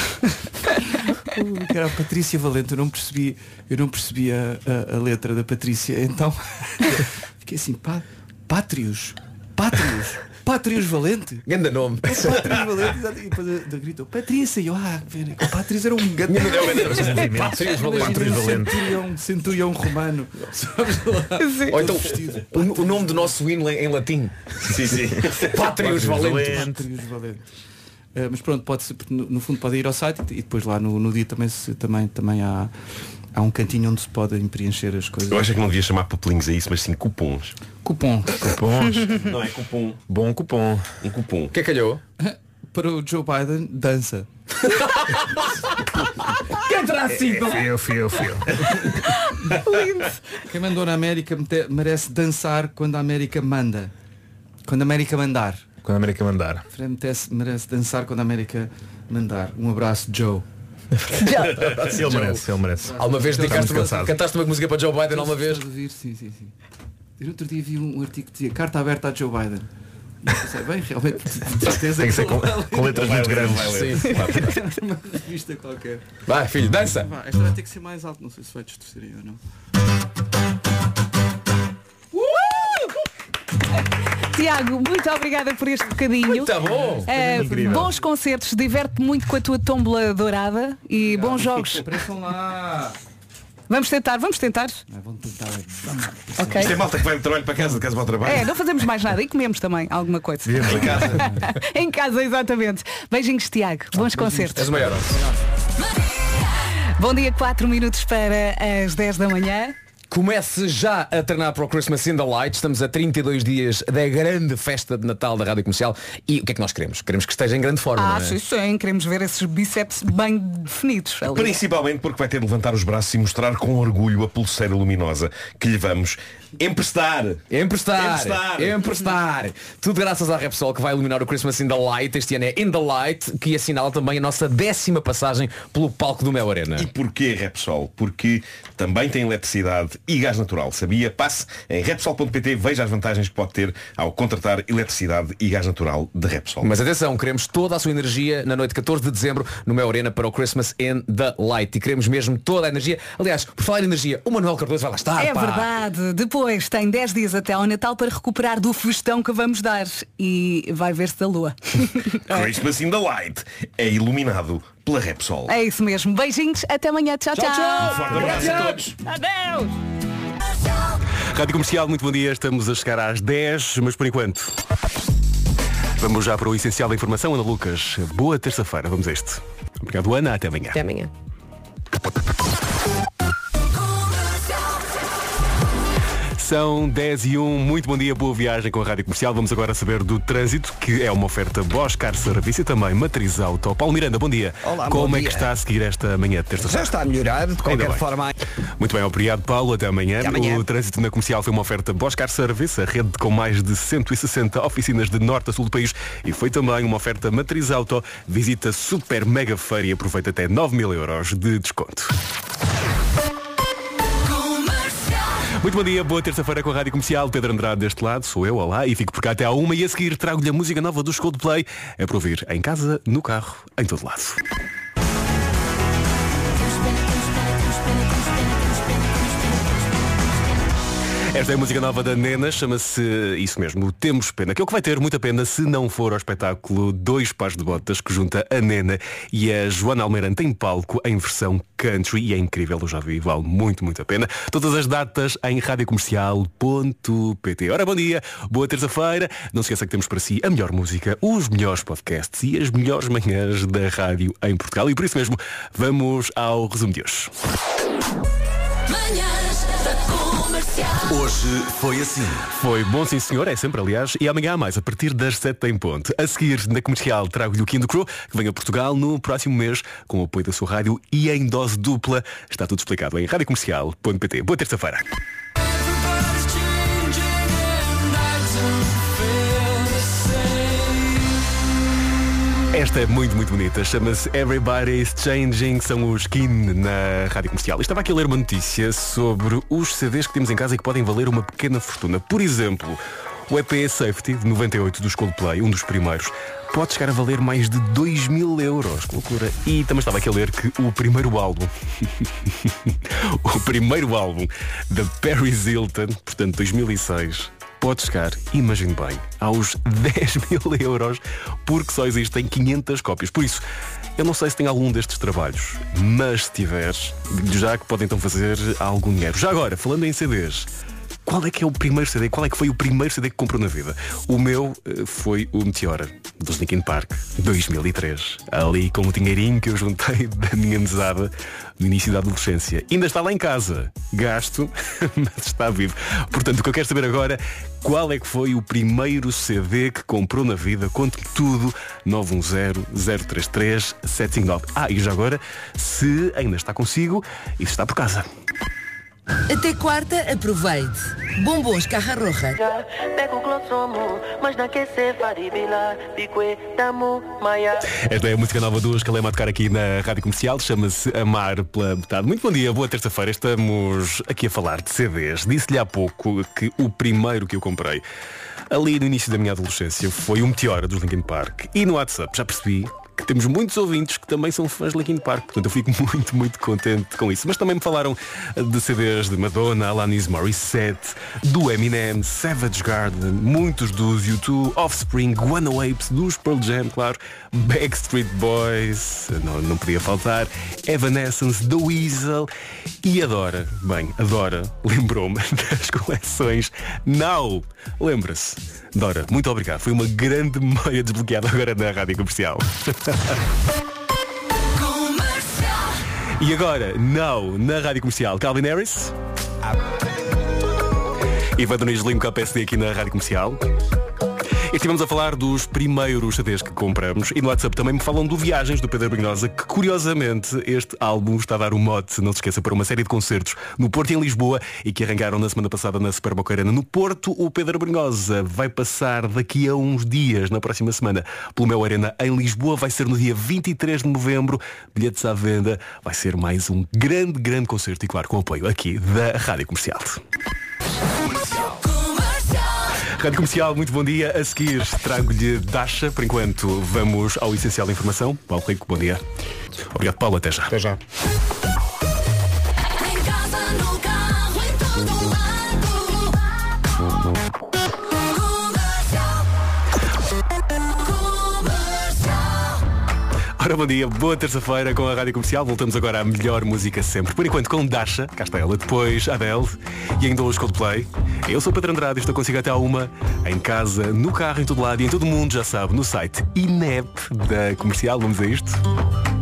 Que era a Patrícia Valente, eu não percebi a letra da Patrícia, então fiquei assim, Pátrios Valente. Grande nome. Pátrios Valente, exato. E depois gritou Patrícia e eu, Pátrios era um grande centurião romano. Ou então o nome do nosso hino em latim. Sim. Pátrios Valente. Mas pronto, pode ser, no fundo pode ir ao site e depois lá no dia também há um cantinho onde se podem preencher as coisas. Eu acho que não devia chamar papelinhos a isso, mas sim cupons. Cupons. Não é cupom. Bom cupom. Um cupom. O que é que calhou? Para o Joe Biden, dança. Quem terá sido? Fio. Lindo. Quem mandou na América merece dançar quando a América manda. Quando a América mandar. Quando a América mandar. Merece dançar quando a América mandar. Um abraço, Joe. Ele merece. Alguma vez cantaste uma música para Joe Biden alguma vez? Sim. Eu outro dia vi um artigo que dizia carta aberta a Joe Biden. Não sei bem, realmente. Tem que ser com letras muito grandes. Sim. Uma revista qualquer. Vai, filho, dança! Esta vai ter que ser mais alto, não sei se vai distorcer aí ou não. Tiago, muito obrigada por este bocadinho. Muito bom! Bons concertos, diverte muito com a tua tómbola dourada e bons jogos. Apareçam lá. Vamos tentar. Vamos tentar. Ok. Isto é malta que vai de trabalho para casa, de casa para o trabalho. Não fazemos mais nada e comemos também alguma coisa. Em casa. Em casa, exatamente. Beijinhos, Tiago. Bons concertos. És o maior. Bom dia, 4 minutos para as 10 da manhã. Comece já a treinar para o Christmas in the Light. Estamos a 32 dias da grande festa de Natal da Rádio Comercial. E o que é que nós queremos? Queremos que esteja em grande forma, não é? Sim, queremos ver esses bíceps bem definidos ali. Principalmente porque vai ter de levantar os braços e mostrar com orgulho a pulseira luminosa que lhe vamos emprestar. Tudo graças à Repsol, que vai iluminar o Christmas in the Light. Este ano é In the Light, que assinala também a nossa 10ª passagem pelo palco do Mel Arena. E porquê Repsol? Porque também tem eletricidade e gás natural. Sabia? Passe em Repsol.pt, veja as vantagens que pode ter ao contratar eletricidade e gás natural de Repsol. Mas atenção, queremos toda a sua energia na noite de 14 de dezembro no Mel Arena para o Christmas in the Light. E queremos mesmo toda a energia. Aliás, por falar em energia, o Manuel Cardoso vai lá estar. É verdade. Depois tem 10 dias até ao Natal para recuperar do festão que vamos dar. E vai ver-se da lua. Christmas in the Light é iluminado pela Repsol. É isso mesmo. Beijinhos. Até amanhã. Tchau, tchau. Um forte abraço a todos. Adeus. Rádio Comercial, muito bom dia. Estamos a chegar às 10, mas por enquanto vamos já para o essencial da informação. Ana Lucas, boa terça-feira. Vamos a este. Obrigado, Ana. Até amanhã. Até amanhã. São 10:01, muito bom dia, boa viagem com a Rádio Comercial. Vamos agora saber do trânsito, que é uma oferta Bosch Car Service e também Matriz Auto. Paulo Miranda, bom dia. Olá, Como bom é dia. que está a seguir esta manhã de terça-feira? Já está a melhorar, de qualquer forma. Muito bem, obrigado, Paulo. Até amanhã. Até amanhã. O trânsito na Comercial foi uma oferta Bosch Car Service, a rede com mais de 160 oficinas de norte a sul do país, e foi também uma oferta Matriz Auto. Visita super mega feira e aproveita até 9.000 euros de desconto. Muito bom dia, boa terça-feira com a Rádio Comercial. Pedro Andrade deste lado, sou eu, olá, e fico por cá até à 1 e a seguir trago-lhe a música nova dos Coldplay. É para ouvir em casa, no carro, em todo lado. Esta é a música nova da Nena, chama-se isso mesmo, Temos Pena, que é o que vai ter muita pena se não for ao espetáculo Dois Pares de Botas, que junta a Nena e a Joana Almeirante em palco em versão country, e é incrível, eu já vi, vale muito, muito a pena. Todas as datas em radiocomercial.pt. Ora, bom dia, boa terça-feira, não se esqueça que temos para si a melhor música, os melhores podcasts e as melhores manhãs da rádio em Portugal, e por isso mesmo vamos ao resumo de hoje. Hoje foi assim. Foi bom, sim senhor, é sempre, aliás, e amanhã há mais, a partir das 7 em ponto. A seguir, na Comercial, trago-lhe o King do Crew, que vem a Portugal no próximo mês, com o apoio da sua rádio e em dose dupla. Está tudo explicado em radiocomercial.pt. Boa terça-feira. Esta é muito, muito bonita. Chama-se Everybody's Changing. São os Skin na Rádio Comercial. Estava aqui a ler uma notícia sobre os CDs que temos em casa e que podem valer uma pequena fortuna. Por exemplo, o EP Safety, de 98, dos Coldplay, um dos primeiros, pode chegar a valer mais de 2.000 euros. Que loucura. E também estava aqui a ler que o primeiro álbum o primeiro álbum da Paris Hilton, portanto 2006, pode chegar, imagine bem, aos 10.000 euros, porque só existem 500 cópias. Por isso, eu não sei se tem algum destes trabalhos, mas se tiveres, digo já que podem então fazer algum dinheiro. Já agora, falando em CDs, qual é que é o primeiro CD? Qual é que foi o primeiro CD que comprou na vida? O meu foi o Meteora, dos Linkin Park, 2003. Ali com o dinheirinho que eu juntei da minha mesada no início da adolescência. Ainda está lá em casa. Gasto, mas está vivo. Portanto, o que eu quero saber agora, qual é que foi o primeiro CD que comprou na vida? Conte-me tudo. 910-033-759. E já agora, se ainda está consigo e se está por casa. Até quarta, aproveite. Bombons Carra Roja. Esta é a música nova dos Calema a tocar aqui na Rádio Comercial. Chama-se Amar pela Metade. Muito bom dia, boa terça-feira. Estamos aqui a falar de CDs. Disse-lhe há pouco que o primeiro que eu comprei ali no início da minha adolescência foi o Meteora, dos Linkin Park. E no WhatsApp já percebi que temos muitos ouvintes que também são fãs de Linkin Park. Portanto, eu fico muito, muito contente com isso. Mas também me falaram de CDs de Madonna, Alanis Morissette, do Eminem, Savage Garden, muitos dos U2, Offspring, Guano Apes, dos Pearl Jam, claro, Backstreet Boys, não podia faltar, Evanescence, The Weasel e Adora. Bem, Adora lembrou-me das coleções Now. Lembra-se? Dora, muito obrigado. Foi uma grande memória desbloqueada agora na Rádio Comercial. E agora, Now, na Rádio Comercial, Calvin Harris. E Vandonis Slim com a PSD aqui na Rádio Comercial. E estivemos a falar dos primeiros CDs que compramos e no WhatsApp também me falam do Viagens do Pedro Brunhosa, que curiosamente este álbum está a dar um mote, não se esqueça, para uma série de concertos no Porto e em Lisboa e que arrancaram na semana passada na Super Boca Arena. No Porto, o Pedro Brunhosa vai passar daqui a uns dias, na próxima semana, pelo Mel Arena. Em Lisboa vai ser no dia 23 de novembro, bilhetes à venda, vai ser mais um grande concerto e claro, com o apoio aqui da Rádio Comercial. Rádio Comercial, muito bom dia. A seguir trago-lhe Dasha. Por enquanto vamos ao essencial da informação. Paulo Rico, bom dia. Obrigado, Paulo. Até já. Até já. Ora, bom dia, boa terça-feira com a Rádio Comercial. Voltamos agora à melhor música sempre. Por enquanto com Dasha, cá está ela, depois Adele e ainda hoje Coldplay. Eu sou o Pedro Andrade e estou consigo até à 1, em casa, no carro, em todo lado e em todo o mundo, já sabe, no site INEP da Comercial. Vamos a isto.